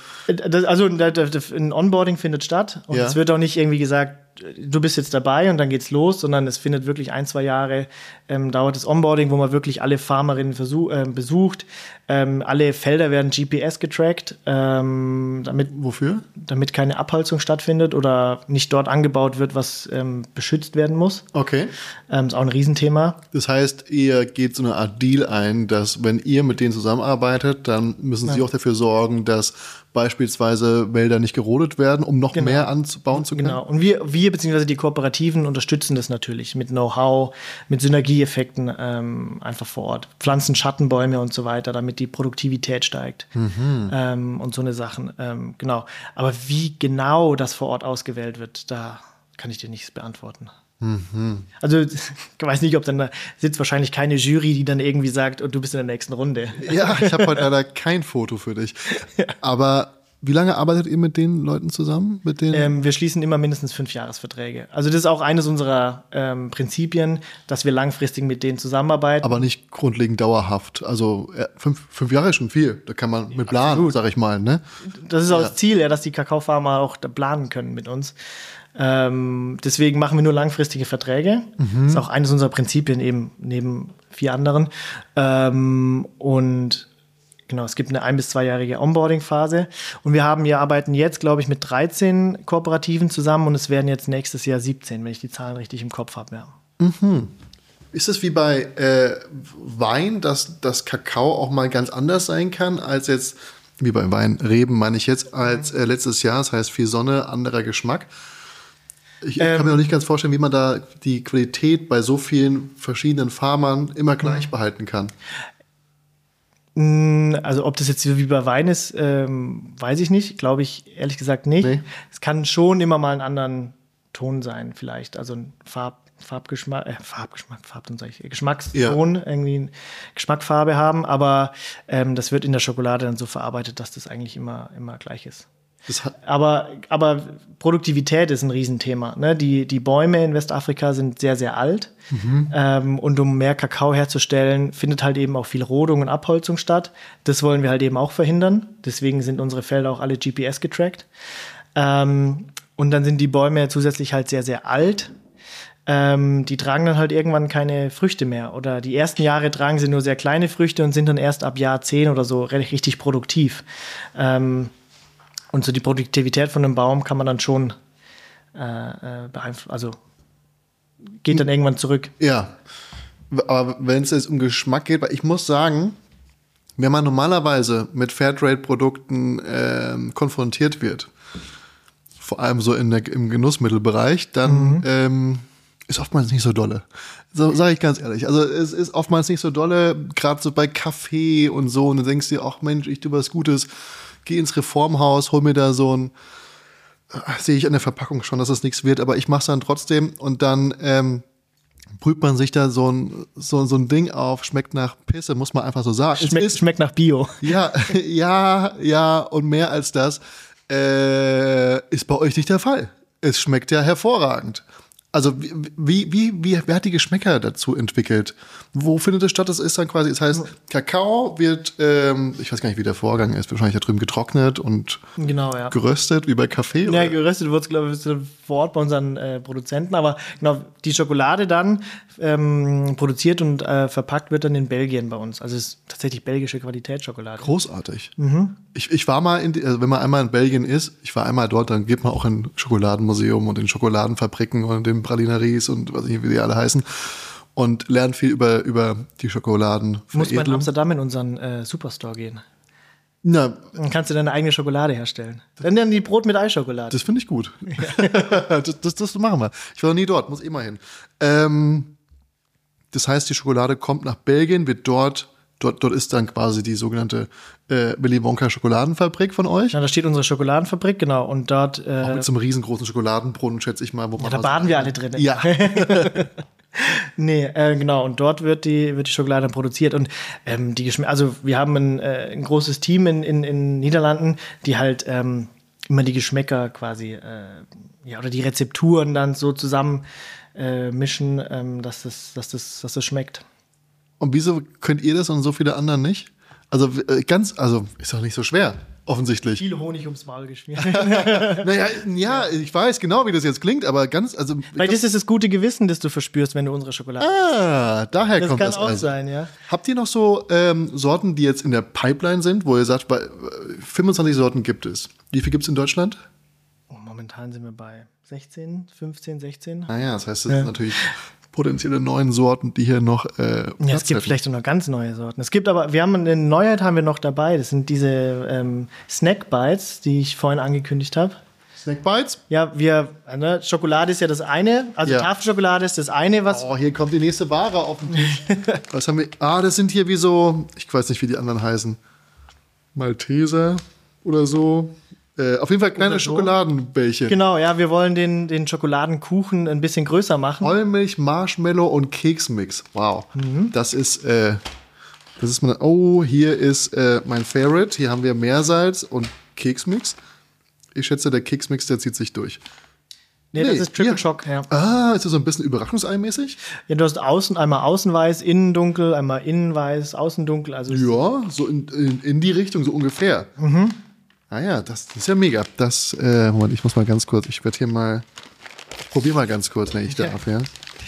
ein Onboarding findet statt und es wird auch nicht irgendwie gesagt, du bist jetzt dabei und dann geht's los, sondern es findet wirklich 1-2 Jahre dauert das Onboarding, wo man wirklich alle Farmerinnen besucht. Alle Felder werden GPS getrackt. Wofür? Damit keine Abholzung stattfindet oder nicht dort angebaut wird, was beschützt werden muss. Okay. Ist auch ein Riesenthema. Das heißt, ihr geht so eine Art Deal ein, dass wenn ihr mit denen zusammenarbeitet, dann müssen sie auch dafür sorgen, dass beispielsweise Wälder nicht gerodet werden, um noch mehr anbauen zu können? Genau. Und wir wir bzw. die Kooperativen unterstützen das natürlich mit Know-how, mit Synergieeffekten einfach vor Ort. Pflanzen Schattenbäume und so weiter, damit die Produktivität steigt und so eine Sachen. Genau. Aber wie genau das vor Ort ausgewählt wird, da kann ich dir nichts beantworten. Also ich weiß nicht, ob dann da sitzt wahrscheinlich keine Jury, die dann irgendwie sagt, du bist in der nächsten Runde. Ja, ich habe heute leider kein Foto für dich. Aber wie lange arbeitet ihr mit den Leuten zusammen? Wir schließen immer mindestens 5 Jahresverträge. Also das ist auch eines unserer Prinzipien, dass wir langfristig mit denen zusammenarbeiten. Aber nicht grundlegend dauerhaft. Also 5 Jahre ist schon viel. Da kann man mit planen, sag ich mal. Ne? Das ist auch das Ziel, dass die Kakaofarmer auch da planen können mit uns. Deswegen machen wir nur langfristige Verträge. Das ist auch eines unserer Prinzipien, eben neben 4 anderen. Und genau, es gibt eine 1- bis 2-jährige Onboarding-Phase. Und wir arbeiten jetzt, glaube ich, mit 13 Kooperativen zusammen und es werden jetzt nächstes Jahr 17, wenn ich die Zahlen richtig im Kopf habe. Ja. Ist es wie bei Wein, dass das Kakao auch mal ganz anders sein kann, als jetzt, wie bei Weinreben meine ich jetzt, als letztes Jahr? Das heißt, viel Sonne, anderer Geschmack. Ich kann mir noch nicht ganz vorstellen, wie man da die Qualität bei so vielen verschiedenen Farmern immer gleich behalten kann. Also ob das jetzt so wie bei Wein ist, weiß ich nicht. Glaube ich ehrlich gesagt nicht. Nee. Es kann schon immer mal einen anderen Ton sein vielleicht. Also ein Geschmackston, irgendwie eine Geschmacksfarbe haben. Aber das wird in der Schokolade dann so verarbeitet, dass das eigentlich immer gleich ist. Aber Produktivität ist ein Riesenthema. Ne? Die Bäume in Westafrika sind sehr, sehr alt. Und um mehr Kakao herzustellen, findet halt eben auch viel Rodung und Abholzung statt. Das wollen wir halt eben auch verhindern. Deswegen sind unsere Felder auch alle GPS getrackt. Und dann sind die Bäume zusätzlich halt sehr, sehr alt. Die tragen dann halt irgendwann keine Früchte mehr. Oder die ersten Jahre tragen sie nur sehr kleine Früchte und sind dann erst ab Jahr 10 oder so richtig produktiv. Und so die Produktivität von einem Baum kann man dann schon beeinflussen. Also geht dann irgendwann zurück. Ja, aber wenn es jetzt um Geschmack geht, weil ich muss sagen, wenn man normalerweise mit Fairtrade-Produkten konfrontiert wird, vor allem so im Genussmittelbereich, dann ist oftmals nicht so dolle. So sage ich ganz ehrlich. Also es ist oftmals nicht so dolle, gerade so bei Kaffee und so. Und du denkst dir, ach Mensch, ich tue was Gutes. Geh ins Reformhaus, hol mir da so ein, sehe ich an der Verpackung schon, dass das nichts wird, aber ich mache es dann trotzdem und dann brüht man sich da so ein Ding auf, schmeckt nach Pisse, muss man einfach so sagen. Schmeckt nach Bio. Ja, und mehr als das ist bei euch nicht der Fall. Es schmeckt ja hervorragend. Also wer hat die Geschmäcker dazu entwickelt? Wo findet es statt? Das ist dann quasi, das heißt, Kakao wird, ich weiß gar nicht, wie der Vorgang ist, wahrscheinlich da drüben getrocknet und geröstet, wie bei Kaffee. Ja, geröstet wird es, glaube ich, vor Ort bei unseren Produzenten, aber genau, die Schokolade dann produziert und verpackt wird dann in Belgien bei uns. Also es ist tatsächlich belgische Qualitätsschokolade. Großartig. Ich war mal, wenn man einmal in Belgien ist, ich war einmal dort, dann geht man auch in Schokoladenmuseum und in Schokoladenfabriken und in Pralineries und was ich, wie die alle heißen. Und lernt viel über die Schokoladen. Du musst mal in Amsterdam in unseren Superstore gehen. Na, dann kannst du deine eigene Schokolade herstellen. Dann die Brot mit Eischokolade. Das finde ich gut. Ja. das machen wir. Ich war noch nie dort, muss eh mal hin. Das heißt, die Schokolade kommt nach Belgien, wird dort ist dann quasi die sogenannte Willy Wonka Schokoladenfabrik von euch. Ja, da steht unsere Schokoladenfabrik, genau. Und dort auch mit so einem riesengroßen Schokoladenbrunnen, schätze ich mal. Wo man da baden wir alle drin. Ja. Nee, genau. Und dort wird die Schokolade dann produziert. Und also wir haben ein großes Team in den Niederlanden, die halt immer die Geschmäcker quasi oder die Rezepturen dann so zusammen mischen, dass das schmeckt. Und wieso könnt ihr das und so viele anderen nicht? Also ist doch nicht so schwer, offensichtlich. Viel Honig ums Maul geschmiert. Ja, ich weiß genau, wie das jetzt klingt, aber vielleicht ist es das gute Gewissen, das du verspürst, wenn du unsere Schokolade isst. Daher kommt das. Das kann auch sein, ja. Habt ihr noch so Sorten, die jetzt in der Pipeline sind, wo ihr sagt, 25 Sorten gibt es? Wie viel gibt es in Deutschland? Momentan sind wir bei 15, 16. Naja, das heißt, es sind natürlich potenzielle neuen Sorten, die hier noch es gibt vielleicht noch ganz neue Sorten. Es gibt aber, eine Neuheit haben wir noch dabei. Das sind diese Snack Bites, die ich vorhin angekündigt habe. Snack Bites? Ja, Schokolade ist ja das eine, also Tafelschokolade ist das eine, was... Oh, hier kommt die nächste Ware auf den Tisch. Was haben wir? Das sind hier wie so, ich weiß nicht, wie die anderen heißen. Malteser oder so. Auf jeden Fall kleine Schokoladenbällchen. Genau, ja, wir wollen den Schokoladenkuchen ein bisschen größer machen. Vollmilch, Marshmallow und Keksmix. Wow. Das ist hier ist mein Favorite. Hier haben wir Meersalz und Keksmix. Ich schätze, der Keksmix, der zieht sich durch. Nee, das ist Triple Shock, ja. Ist das so ein bisschen Überraschungsei-mäßig? Ja, du hast einmal außen weiß, innen dunkel, einmal innen weiß, außen dunkel. Also ja, so in die Richtung, so ungefähr. Ja, das ist ja mega. Moment, ich muss mal ganz kurz, ich probiere mal ganz kurz, wenn ich darf, ja.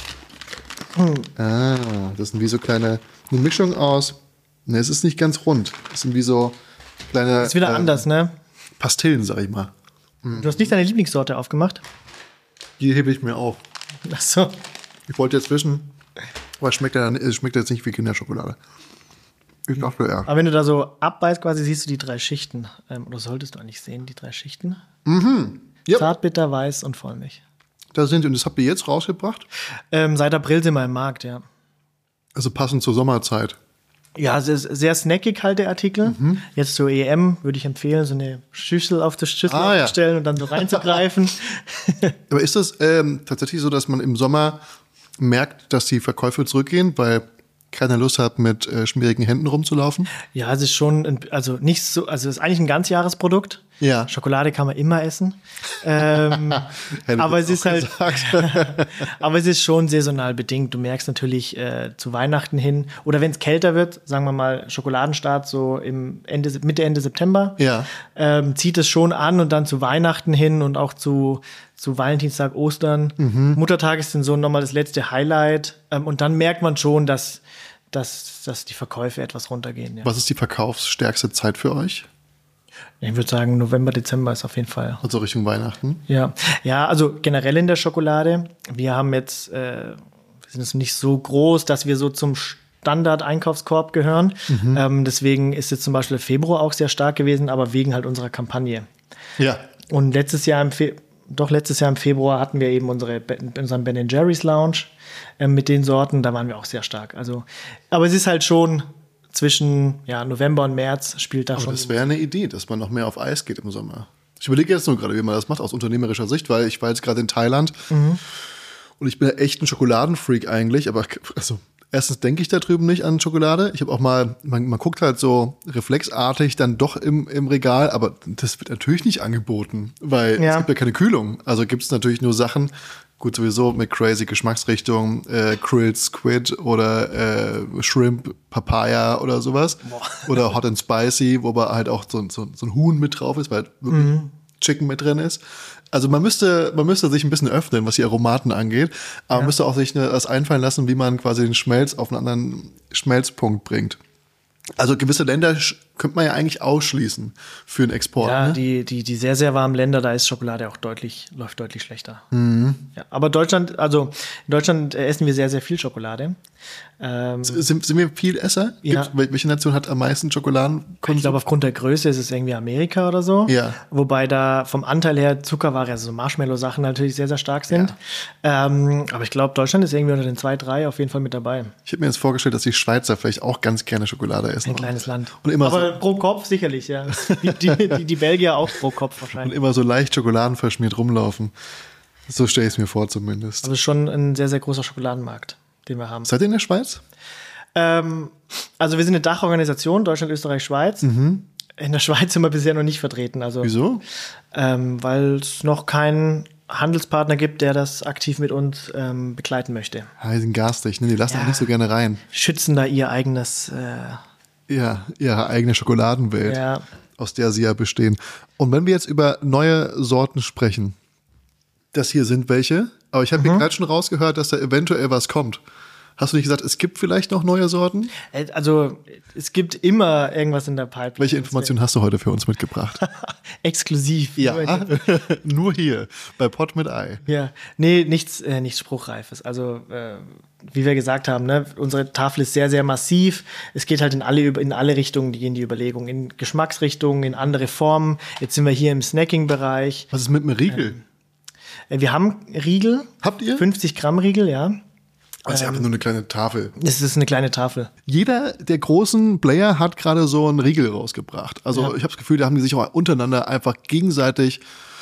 Das sind wie so eine Mischung aus, ne, es ist nicht ganz rund. Es sind wie so kleine... Das ist wieder anders, ne? Pastillen, sag ich mal. Du hast nicht deine Lieblingssorte aufgemacht? Die hebe ich mir auf. Ach so. Ich wollte jetzt wissen, aber es schmeckt jetzt nicht wie Kinderschokolade. Ich dachte, ja. Aber wenn du da so abbeißt, quasi siehst du die 3 Schichten. Oder solltest du eigentlich sehen, die 3 Schichten? Yep. Zart, bitter, weiß und Vollmilch. Da sind sie. Und das habt ihr jetzt rausgebracht? Seit April sind wir im Markt, ja. Also passend zur Sommerzeit. Ja, es ist sehr snackig halt der Artikel. Jetzt zur EM würde ich empfehlen, so eine Schüssel auf der Schüssel aufzustellen und dann so reinzugreifen. Aber ist das tatsächlich so, dass man im Sommer merkt, dass die Verkäufe zurückgehen, weil keiner Lust hat, mit schmierigen Händen rumzulaufen? Ja, es ist schon, nicht so, also es ist eigentlich ein Ganzjahresprodukt. Ja. Schokolade kann man immer essen. Aber es ist halt, aber es ist schon saisonal bedingt. Du merkst natürlich zu Weihnachten hin, oder wenn es kälter wird, sagen wir mal Schokoladenstart so Mitte, Ende September, zieht es schon an und dann zu Weihnachten hin und auch zu Valentinstag, Ostern. Muttertag ist dann so nochmal das letzte Highlight. Und dann merkt man schon, dass die Verkäufe etwas runtergehen. Ja. Was ist die verkaufsstärkste Zeit für euch? Ich würde sagen, November, Dezember ist auf jeden Fall. Also Richtung Weihnachten? Ja, also generell in der Schokolade. Wir haben jetzt, wir sind jetzt nicht so groß, dass wir so zum Standard-Einkaufskorb gehören. Deswegen ist jetzt zum Beispiel Februar auch sehr stark gewesen, aber wegen halt unserer Kampagne. Ja. Und letztes Jahr im Februar hatten wir eben unseren Ben & Jerry's Lounge mit den Sorten. Da waren wir auch sehr stark. Also, aber es ist halt schon zwischen November und März spielt da schon. Das wäre eine Idee, dass man noch mehr auf Eis geht im Sommer. Ich überlege jetzt nur gerade, wie man das macht aus unternehmerischer Sicht, weil ich war jetzt gerade in Thailand und ich bin ja echt ein Schokoladenfreak eigentlich, aber erstens denke ich da drüben nicht an Schokolade. Ich habe auch mal, man guckt halt so reflexartig dann doch im Regal, aber das wird natürlich nicht angeboten, weil es gibt ja keine Kühlung. Also gibt es natürlich nur Sachen, gut sowieso mit crazy Geschmacksrichtung, Grilled Squid oder Shrimp, Papaya oder sowas. Oder Hot and Spicy, wo aber halt auch so ein Huhn mit drauf ist, weil halt wirklich Chicken mit drin ist. Also man müsste sich ein bisschen öffnen, was die Aromaten angeht, aber man müsste auch sich was einfallen lassen, wie man quasi den Schmelz auf einen anderen Schmelzpunkt bringt. Also gewisse Länder könnte man ja eigentlich ausschließen für den Export. Ja, ne? die sehr, sehr warmen Länder, da ist Schokolade auch läuft deutlich schlechter. Ja, aber in Deutschland essen wir sehr, sehr viel Schokolade. Sind wir viel Esser? Ja. Welche Nation hat am meisten Schokoladenkonsum? Ich glaube, aufgrund der Größe ist es irgendwie Amerika oder so. Ja. Wobei da vom Anteil her Zuckerware, also so Marshmallow-Sachen natürlich sehr, sehr stark sind. Ja. Aber ich glaube, Deutschland ist irgendwie unter den 2, 3 auf jeden Fall mit dabei. Ich habe mir jetzt vorgestellt, dass die Schweizer vielleicht auch ganz gerne Schokolade essen. Ein kleines Land. Und immer aber pro Kopf sicherlich, ja. Die Belgier auch pro Kopf wahrscheinlich. Und immer so leicht schokoladenverschmiert rumlaufen. So stelle ich es mir vor zumindest. Also schon ein sehr, sehr großer Schokoladenmarkt, den wir haben. Seid ihr in der Schweiz? Also wir sind eine Dachorganisation, Deutschland, Österreich, Schweiz. In der Schweiz sind wir bisher noch nicht vertreten. Also, wieso? Weil es noch keinen Handelspartner gibt, der das aktiv mit uns begleiten möchte. Die sind garstig, ne? Die lassen auch nicht so gerne rein. Schützen da ihr eigenes... ihre eigene Schokoladenwelt, aus der sie ja bestehen. Und wenn wir jetzt über neue Sorten sprechen, das hier sind welche, aber ich habe hier gerade schon rausgehört, dass da eventuell was kommt. Hast du nicht gesagt, es gibt vielleicht noch neue Sorten? Also es gibt immer irgendwas in der Pipeline. Welche Informationen hast du heute für uns mitgebracht? Exklusiv. Ja, nur hier bei Pot mit Ei. Ja, nee, nichts Spruchreifes. Also wie wir gesagt haben, ne, unsere Tafel ist sehr, sehr massiv. Es geht halt in alle Richtungen, die gehen die Überlegung. In Geschmacksrichtungen, in andere Formen. Jetzt sind wir hier im Snacking-Bereich. Was ist mit einem Riegel? Wir haben Riegel. Habt ihr? 50 Gramm Riegel, ja. Also ihr habt nur eine kleine Tafel. Es ist eine kleine Tafel. Jeder der großen Player hat gerade so einen Riegel rausgebracht. Also ich habe das Gefühl, da haben die sich auch untereinander einfach gegenseitig,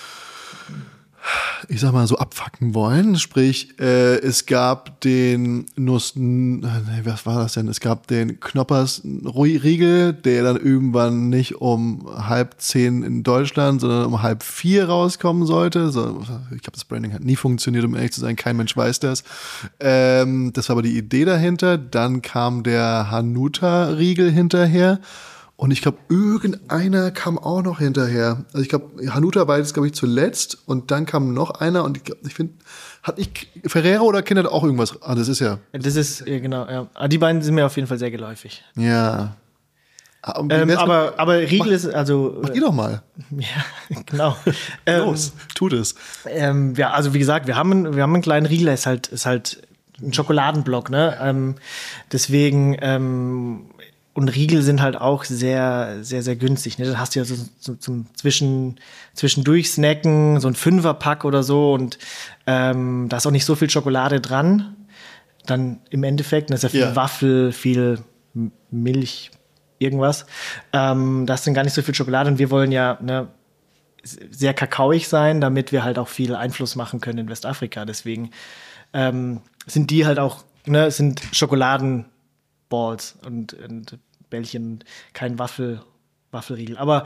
ich sag mal, so abfacken wollen. Sprich, es gab den was war das denn? Es gab den Knoppers-Riegel, der dann irgendwann nicht um 9:30 in Deutschland, sondern um 3:30 rauskommen sollte. So, ich glaube, das Branding hat nie funktioniert, um ehrlich zu sein. Kein Mensch weiß das. Das war aber die Idee dahinter. Dann kam der Hanuta-Riegel hinterher. Und ich glaube, irgendeiner kam auch noch hinterher. Also ich glaube, Hanuta war jetzt, glaube ich, zuletzt. Und dann kam noch einer. Und ich finde, Ferrero oder Kinder hat auch irgendwas? Das ist ja. Das ist, genau, ja. Die beiden sind mir auf jeden Fall sehr geläufig. Ja. Aber Riegel ist, also. Macht ihr doch mal. Ja, genau. Los, tut es. Ja, also wie gesagt, wir haben einen kleinen Riegel, ist halt ein Schokoladenblock, ne? Deswegen, und Riegel sind halt auch sehr, sehr, sehr günstig. Ne? Da hast du ja so zum zwischendurch snacken, so ein 5er-Pack oder so. Und da ist auch nicht so viel Schokolade dran. Dann im Endeffekt, da ist ja viel Waffel, viel Milch, irgendwas. Da ist dann gar nicht so viel Schokolade. Und wir wollen ja sehr kakaoig sein, damit wir halt auch viel Einfluss machen können in Westafrika. Deswegen sind die halt auch, sind Schokoladenballs und Bällchen, kein Waffelriegel. Aber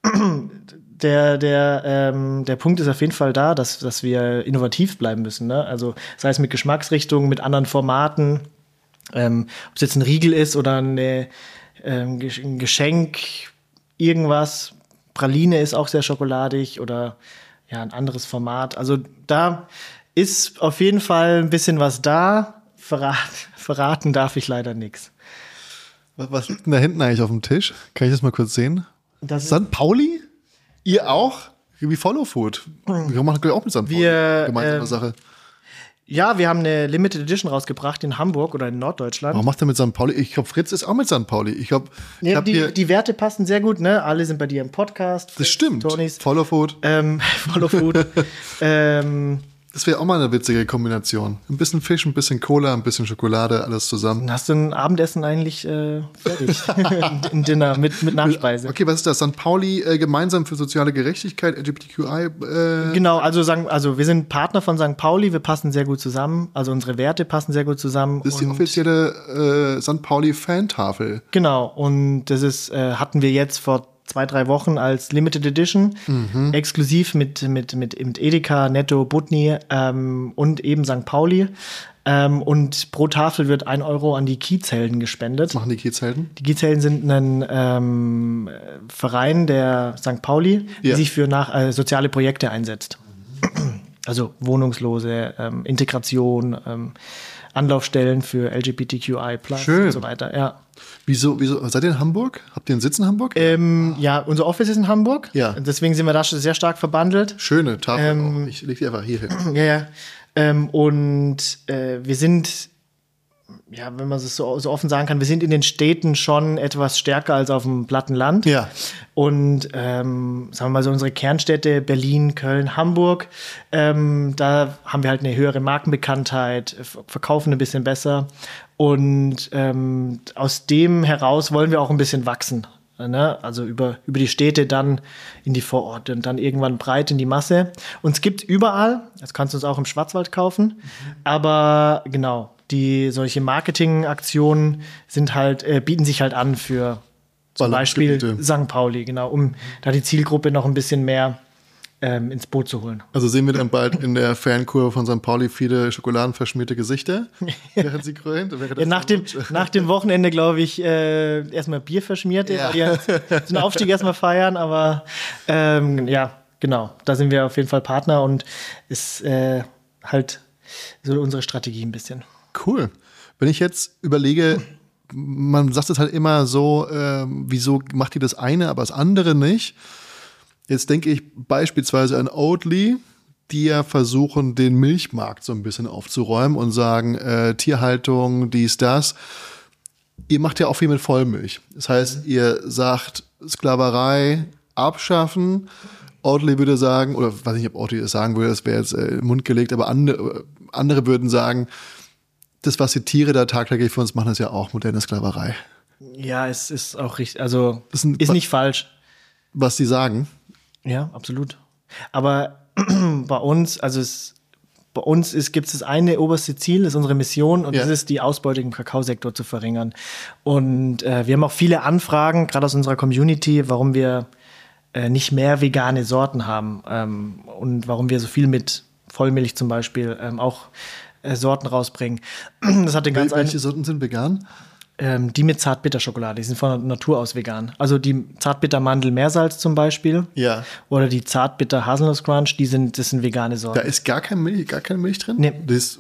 der Punkt ist auf jeden Fall da, dass wir innovativ bleiben müssen. Ne? Also sei es mit Geschmacksrichtungen, mit anderen Formaten, ob es jetzt ein Riegel ist oder ein Geschenk, irgendwas. Praline ist auch sehr schokoladig oder ja, ein anderes Format. Also da ist auf jeden Fall ein bisschen was da. Verraten darf ich leider nichts. Was liegt denn da hinten eigentlich auf dem Tisch? Kann ich das mal kurz sehen? Das St. Pauli? Ihr auch? Wie Follow Food. Wir machen auch mit St. Pauli gemeinsame Sache. Ja, wir haben eine Limited Edition rausgebracht in Hamburg oder in Norddeutschland. Warum macht er mit St. Pauli? Ich glaube, Fritz ist auch mit St. Pauli. Die Werte passen sehr gut, ne? Alle sind bei dir im Podcast. Das stimmt. Tonys. Follow Food. Follow Food. Das wäre auch mal eine witzige Kombination. Ein bisschen Fisch, ein bisschen Cola, ein bisschen Schokolade, alles zusammen. Dann hast du ein Abendessen eigentlich fertig. Ein Dinner mit Nachspeise. Okay, was ist das? St. Pauli gemeinsam für soziale Gerechtigkeit, LGBTQI? Genau, also wir sind Partner von St. Pauli, wir passen sehr gut zusammen. Also unsere Werte passen sehr gut zusammen. Das ist die offizielle St. Pauli-Fantafel. Genau, und das ist hatten wir jetzt vor 2-3 Wochen als Limited Edition, exklusiv mit Edeka, Netto, Butni und eben St. Pauli. Und pro Tafel wird 1 Euro an die Kiezhelden gespendet. Was machen die Kiezhelden? Die Kiezhelden sind ein Verein der St. Pauli, der sich für soziale Projekte einsetzt. Also Wohnungslose, Integration, Anlaufstellen für LGBTQI+ und so weiter, ja. Wieso, seid ihr in Hamburg? Habt ihr einen Sitz in Hamburg? Ja, unser Office ist in Hamburg. Ja. Deswegen sind wir da sehr stark verbandelt. Schöne Tafel auch. Ich leg die einfach hier hin. Ja. Wir sind, ja, wenn man es so offen sagen kann, wir sind in den Städten schon etwas stärker als auf dem platten Land. Ja. Und sagen wir mal so unsere Kernstädte Berlin, Köln, Hamburg, da haben wir halt eine höhere Markenbekanntheit, verkaufen ein bisschen besser. Und aus dem heraus wollen wir auch ein bisschen wachsen. Ne? Also über die Städte dann in die Vororte und dann irgendwann breit in die Masse. Uns gibt überall, das kannst du uns auch im Schwarzwald kaufen, aber genau, solche Marketingaktionen sind halt, bieten sich halt an für zum Beispiel St. Pauli, genau, um da die Zielgruppe noch ein bisschen mehr ins Boot zu holen. Also sehen wir dann bald in der Fankurve von St. Pauli viele schokoladenverschmierte Gesichter, während sie krönt? Nach dem Wochenende, glaube ich, erstmal Bierverschmierte, weil die den Aufstieg erstmal feiern, aber ja, genau, da sind wir auf jeden Fall Partner und ist halt so unsere Strategie ein bisschen. Cool. Wenn ich jetzt überlege, man sagt es halt immer so, wieso macht ihr das eine, aber das andere nicht? Jetzt denke ich beispielsweise an Oatly, die ja versuchen, den Milchmarkt so ein bisschen aufzuräumen und sagen, Tierhaltung, dies, das. Ihr macht ja auch viel mit Vollmilch. Das heißt, ihr sagt, Sklaverei abschaffen. Oatly würde sagen, oder weiß nicht, ob Oatly das sagen würde, das wäre jetzt in den Mund gelegt, aber andere würden sagen, das, was die Tiere da tagtäglich für uns machen, ist ja auch moderne Sklaverei. Ja, es ist auch richtig, also ist nicht falsch. Was die sagen? Ja, absolut. Aber bei uns, gibt es das eine oberste Ziel, das ist unsere Mission, und das ist, die Ausbeutung im Kakaosektor zu verringern. Und wir haben auch viele Anfragen, gerade aus unserer Community, warum wir nicht mehr vegane Sorten haben und warum wir so viel mit Vollmilch zum Beispiel auch Sorten rausbringen. Das hat den Welche Sorten sind vegan? Die mit Zartbitterschokolade, die sind von Natur aus vegan. Also die Zartbitter-Mandel-Meersalz zum Beispiel. Ja. Oder die Zartbitter-Haselnuss-Crunch, das sind vegane Sorten. Da ist gar keine Milch drin? Nee.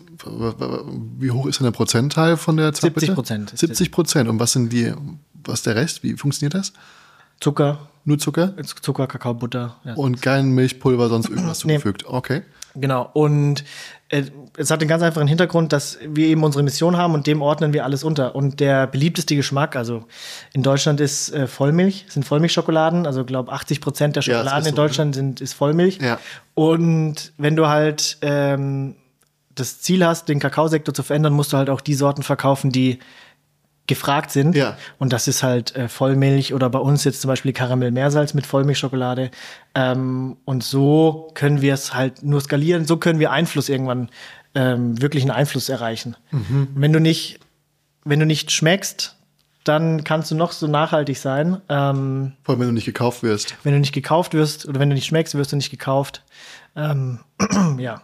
Wie hoch ist denn der Prozentteil von der Zartbitter? 70%. 70%. Und was ist der Rest? Wie funktioniert das? Zucker. Nur Zucker? Zucker, Kakao, Butter. Ja. Und kein Milchpulver, sonst irgendwas zugefügt. Okay. Genau. Und es hat den ganz einfachen Hintergrund, dass wir eben unsere Mission haben und dem ordnen wir alles unter. Und der beliebteste Geschmack, also in Deutschland ist Vollmilch, sind Vollmilchschokoladen. Also ich glaube 80% der Schokoladen in Deutschland ist Vollmilch. Ja. Und wenn du halt das Ziel hast, den Kakaosektor zu verändern, musst du halt auch die Sorten verkaufen, die gefragt sind. Ja. Und das ist halt Vollmilch oder bei uns jetzt zum Beispiel Karamell-Meersalz mit Vollmilchschokolade. Und so können wir es halt nur skalieren. So können wir irgendwann wirklichen Einfluss erreichen. Mhm. Wenn du nicht schmeckst, dann kannst du noch so nachhaltig sein. Vor allem, wenn du nicht gekauft wirst. Wenn du nicht gekauft wirst oder wenn du nicht schmeckst, wirst du nicht gekauft. Ja.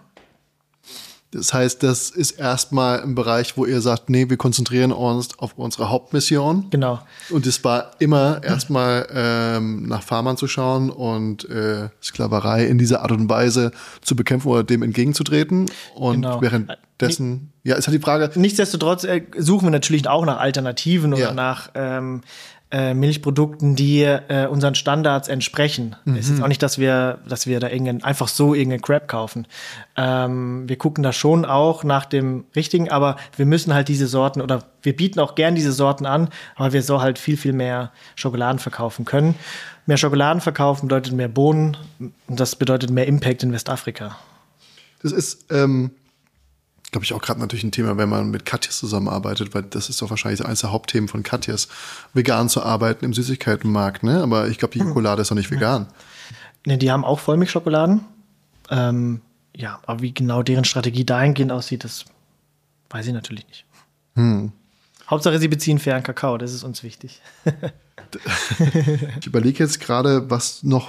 Das heißt, das ist erstmal ein Bereich, wo ihr sagt, nee, wir konzentrieren uns auf unsere Hauptmission. Genau. Und es war immer erstmal nach Farmern zu schauen und Sklaverei in dieser Art und Weise zu bekämpfen oder dem entgegenzutreten. Und währenddessen, ist halt die Frage. Nichtsdestotrotz suchen wir natürlich auch nach Alternativen oder nach Milchprodukten, die unseren Standards entsprechen. Mhm. Es ist auch nicht, dass wir da einfach so irgendeinen Crap kaufen. Wir gucken da schon auch nach dem Richtigen, aber wir müssen halt diese Sorten oder wir bieten auch gern diese Sorten an, aber wir so halt viel, viel mehr Schokoladen verkaufen können. Mehr Schokoladen verkaufen bedeutet mehr Bohnen und das bedeutet mehr Impact in Westafrika. Das ist glaube ich, auch gerade natürlich ein Thema, wenn man mit Katjes zusammenarbeitet, weil das ist doch wahrscheinlich eines der Hauptthemen von Katjes, vegan zu arbeiten im Süßigkeitenmarkt, ne? Aber ich glaube, die Schokolade ist doch nicht vegan. Ne, die haben auch Vollmilchschokoladen. Aber wie genau deren Strategie dahingehend aussieht, das weiß ich natürlich nicht. Hauptsache, sie beziehen fairen Kakao, das ist uns wichtig. Ich überlege jetzt gerade, was noch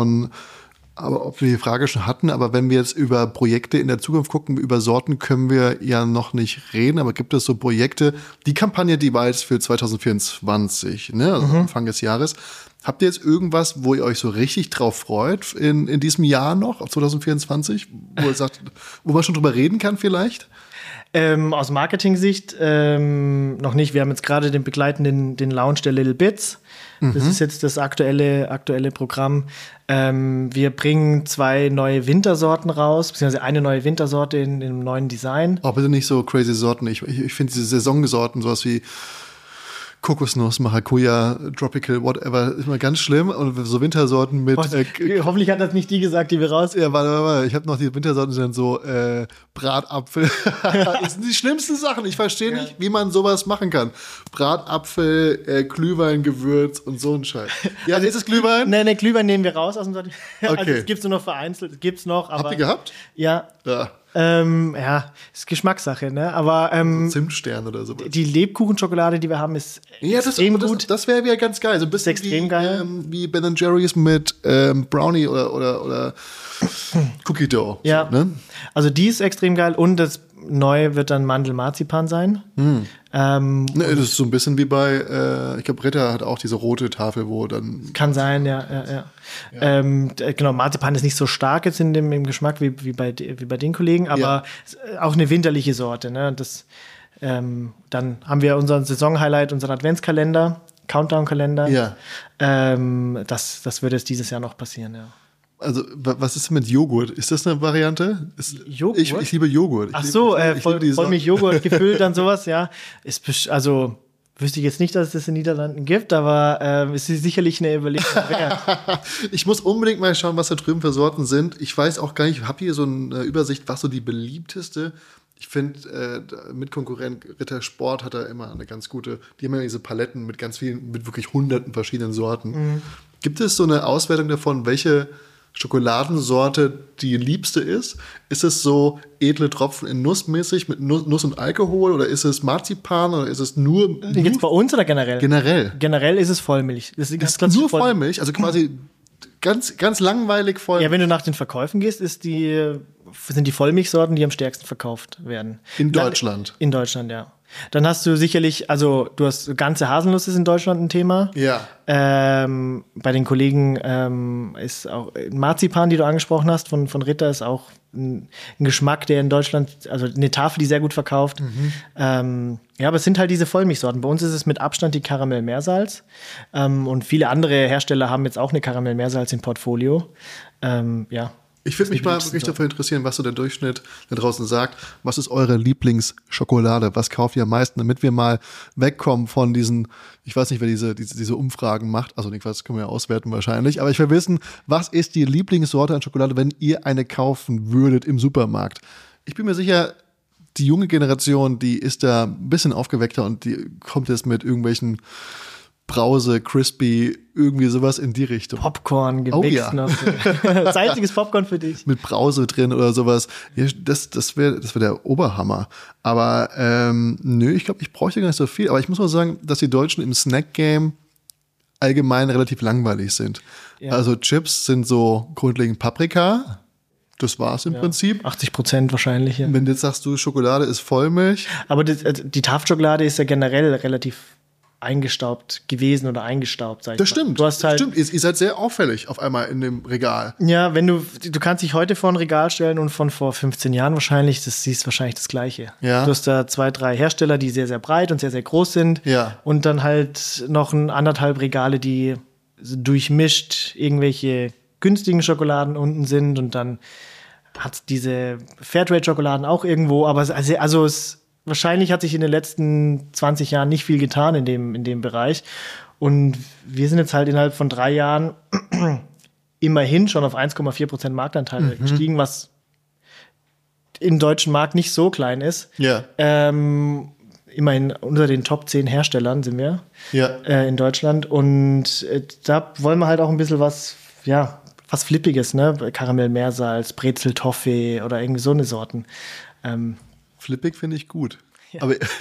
aber ob wir die Frage schon hatten, aber wenn wir jetzt über Projekte in der Zukunft gucken, über Sorten können wir ja noch nicht reden, aber gibt es so Projekte, die Kampagne, die war jetzt für 2024, ne, also Anfang des Jahres. Habt ihr jetzt irgendwas, wo ihr euch so richtig drauf freut in diesem Jahr noch, 2024, wo ihr sagt, wo man schon drüber reden kann vielleicht? Aus Marketing-Sicht noch nicht. Wir haben jetzt gerade den Launch der Little Bits. Das ist jetzt das aktuelle Programm. Wir bringen 2 neue Wintersorten raus, beziehungsweise eine neue Wintersorte in einem neuen Design. Oh, bitte nicht so crazy Sorten. Ich finde diese Saisonsorten, sowas wie Kokosnuss, Maracuja, Tropical, whatever, ist immer ganz schlimm. Und so Wintersorten mit... hoffentlich hat das nicht die gesagt, die wir raus... Ja, warte. Ich habe noch die Wintersorten, die sind so Bratapfel. Das sind die schlimmsten Sachen. Ich verstehe nicht, wie man sowas machen kann. Bratapfel, Glühwein, Gewürz und so ein Scheiß. Ja, ist es Glühwein? Nee, Glühwein nehmen wir raus aus dem Sortiment. Okay. Also es gibt es nur noch vereinzelt. Es gibt's noch, aber... Habt ihr gehabt? Ja. Ist Geschmackssache, ne? Aber Zimtstern oder sowas. Die Lebkuchenschokolade, die wir haben, ist extrem gut. Das wäre wieder ganz geil. So ein bisschen extrem geil. Wie Ben & Jerry's mit Brownie oder Cookie Dough. Ja, so, ne? Also die ist extrem geil und das Neue wird dann Mandel-Marzipan sein. Das ist so ein bisschen wie bei, ich glaube, Ritter hat auch diese rote Tafel, wo dann... Kann sein, ja. Genau, Marzipan ist nicht so stark jetzt im Geschmack wie bei den Kollegen, aber auch eine winterliche Sorte. Ne? Das Dann haben wir unseren Saison-Highlight, unseren Adventskalender, Countdown-Kalender. Ja. Das wird jetzt dieses Jahr noch passieren, ja. Also, was ist denn mit Joghurt? Ist das eine Variante? Joghurt? Ich liebe Joghurt. Ach so, Vollmilch-Joghurt gefüllt und sowas, ja. Also, wüsste ich jetzt nicht, dass es das in den Niederlanden gibt, aber es ist sicherlich eine Überlegung wert. Ich muss unbedingt mal schauen, was da drüben für Sorten sind. Ich weiß auch gar nicht, ich habe hier so eine Übersicht, was so die beliebteste. Ich finde, Mitkonkurrent Ritter Sport hat da immer eine ganz gute, die haben ja diese Paletten mit ganz vielen, mit wirklich hunderten verschiedenen Sorten. Mhm. Gibt es so eine Auswertung davon, welche Schokoladensorte die liebste ist? Ist es so edle Tropfen in Nussmäßig mit Nuss und Alkohol oder ist es Marzipan oder ist es nur... Jetzt bei uns oder generell? Generell. Generell ist es Vollmilch. Das ist nur Vollmilch, also quasi ganz, ganz langweilig Vollmilch. Ja, wenn du nach den Verkäufen gehst, sind die Vollmilchsorten, die am stärksten verkauft werden. In Deutschland? In Deutschland, ja. Dann hast du sicherlich, also du hast ganze Haselnuss ist in Deutschland ein Thema. Ja. Bei den Kollegen ist auch Marzipan, die du angesprochen hast, von Ritter, ist auch ein Geschmack, der in Deutschland, also eine Tafel, die sehr gut verkauft. Mhm. Ja, aber es sind halt diese Vollmilchsorten. Bei uns ist es mit Abstand die Karamell-Meersalz. Und viele andere Hersteller haben jetzt auch eine Karamell-Meersalz im Portfolio. Ja. Ich würde mich mal wirklich dafür interessieren, was so der Durchschnitt da draußen sagt. Was ist eure Lieblingsschokolade? Was kauft ihr am meisten, damit wir mal wegkommen von diesen, ich weiß nicht, wer diese Umfragen macht. Also nicht, das können wir ja auswerten wahrscheinlich. Aber ich will wissen, was ist die Lieblingssorte an Schokolade, wenn ihr eine kaufen würdet im Supermarkt? Ich bin mir sicher, die junge Generation, die ist da ein bisschen aufgeweckter und die kommt jetzt mit irgendwelchen Brause, Crispy, irgendwie sowas in die Richtung. Popcorn gemixt noch. Salziges Popcorn für dich. Mit Brause drin oder sowas. Ja, das wär der Oberhammer. Aber nö, ich glaube, ich bräuchte gar nicht so viel. Aber ich muss mal sagen, dass die Deutschen im Snack-Game allgemein relativ langweilig sind. Ja. Also Chips sind so grundlegend Paprika. Das war's im Prinzip. 80% wahrscheinlich, ja. Wenn du jetzt sagst, Schokolade ist Vollmilch. Aber die Tafelschokolade ist ja generell relativ eingestaubt gewesen oder eingestaubt, sag ich Das stimmt. Du hast halt, stimmt. Ihr seid sehr auffällig auf einmal in dem Regal. Ja, wenn du kannst dich heute vor ein Regal stellen und von vor 15 Jahren wahrscheinlich, siehst wahrscheinlich das Gleiche. Ja. Du hast da 2, 3 Hersteller, die sehr, sehr breit und sehr, sehr groß sind. Ja. Und dann halt noch 1,5 Regale, die durchmischt irgendwelche günstigen Schokoladen unten sind und dann hat diese Fairtrade-Schokoladen auch irgendwo, aber wahrscheinlich hat sich in den letzten 20 Jahren nicht viel getan in dem Bereich. Und wir sind jetzt halt innerhalb von 3 Jahren immerhin schon auf 1,4% Marktanteil gestiegen, was im deutschen Markt nicht so klein ist. Ja. Immerhin unter den Top 10 Herstellern sind wir in Deutschland. Und da wollen wir halt auch ein bisschen was Flippiges, ne? Karamell-Meersalz, Brezel-Toffee oder irgendwie so eine Sorten. Flippig finde ich gut. Ja.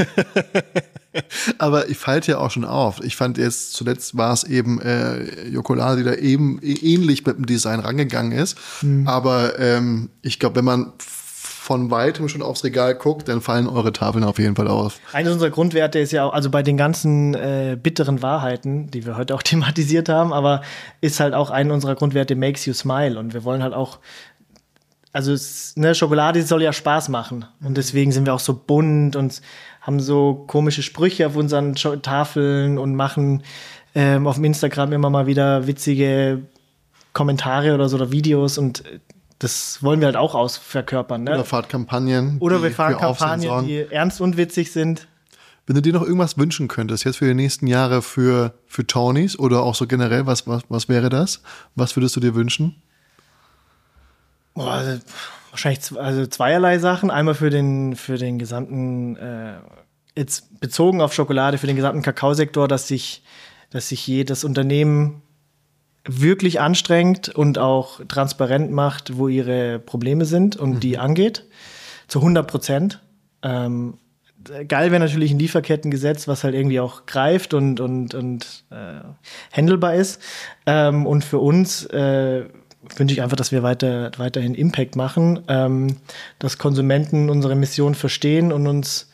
Aber ich falte ja auch schon auf. Ich fand jetzt, zuletzt war es eben Jokolade, die da eben ähnlich mit dem Design rangegangen ist. Mhm. Aber ich glaube, wenn man von weitem schon aufs Regal guckt, dann fallen eure Tafeln auf jeden Fall auf. Eines unserer Grundwerte ist ja auch, also bei den ganzen bitteren Wahrheiten, die wir heute auch thematisiert haben, aber ist halt auch einer unserer Grundwerte, makes you smile. Und wir wollen halt auch, also Schokolade soll ja Spaß machen. Und deswegen sind wir auch so bunt und haben so komische Sprüche auf unseren Tafeln und machen auf dem Instagram immer mal wieder witzige Kommentare oder so oder Videos und das wollen wir halt auch verkörpern. Ne? Oder fahrt Kampagnen. Oder wir fahren Kampagnen, die ernst und witzig sind. Wenn du dir noch irgendwas wünschen könntest, jetzt für die nächsten Jahre für Tony's oder auch so generell, was wäre das? Was würdest du dir wünschen? Wahrscheinlich zweierlei Sachen. Einmal für den gesamten, jetzt bezogen auf Schokolade, für den gesamten Kakaosektor, dass sich jedes Unternehmen wirklich anstrengt und auch transparent macht, wo ihre Probleme sind und die angeht. Zu 100%. Geil wäre natürlich ein Lieferkettengesetz, was halt irgendwie auch greift und handelbar ist. Und für uns wünsche ich einfach, dass wir weiterhin Impact machen, dass Konsumenten unsere Mission verstehen und uns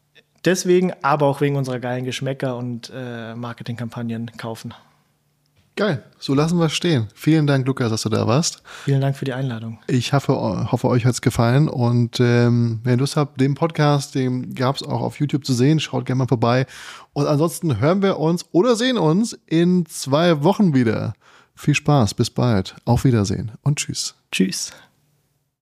deswegen, aber auch wegen unserer geilen Geschmäcker und Marketingkampagnen kaufen. Geil, so lassen wir es stehen. Vielen Dank, Lukas, dass du da warst. Vielen Dank für die Einladung. Ich hoffe euch hat es gefallen. Und wenn ihr Lust habt, den Podcast, den gab es auch auf YouTube zu sehen. Schaut gerne mal vorbei. Und ansonsten hören wir uns oder sehen uns in 2 Wochen wieder. Viel Spaß, bis bald. Auf Wiedersehen und tschüss. Tschüss.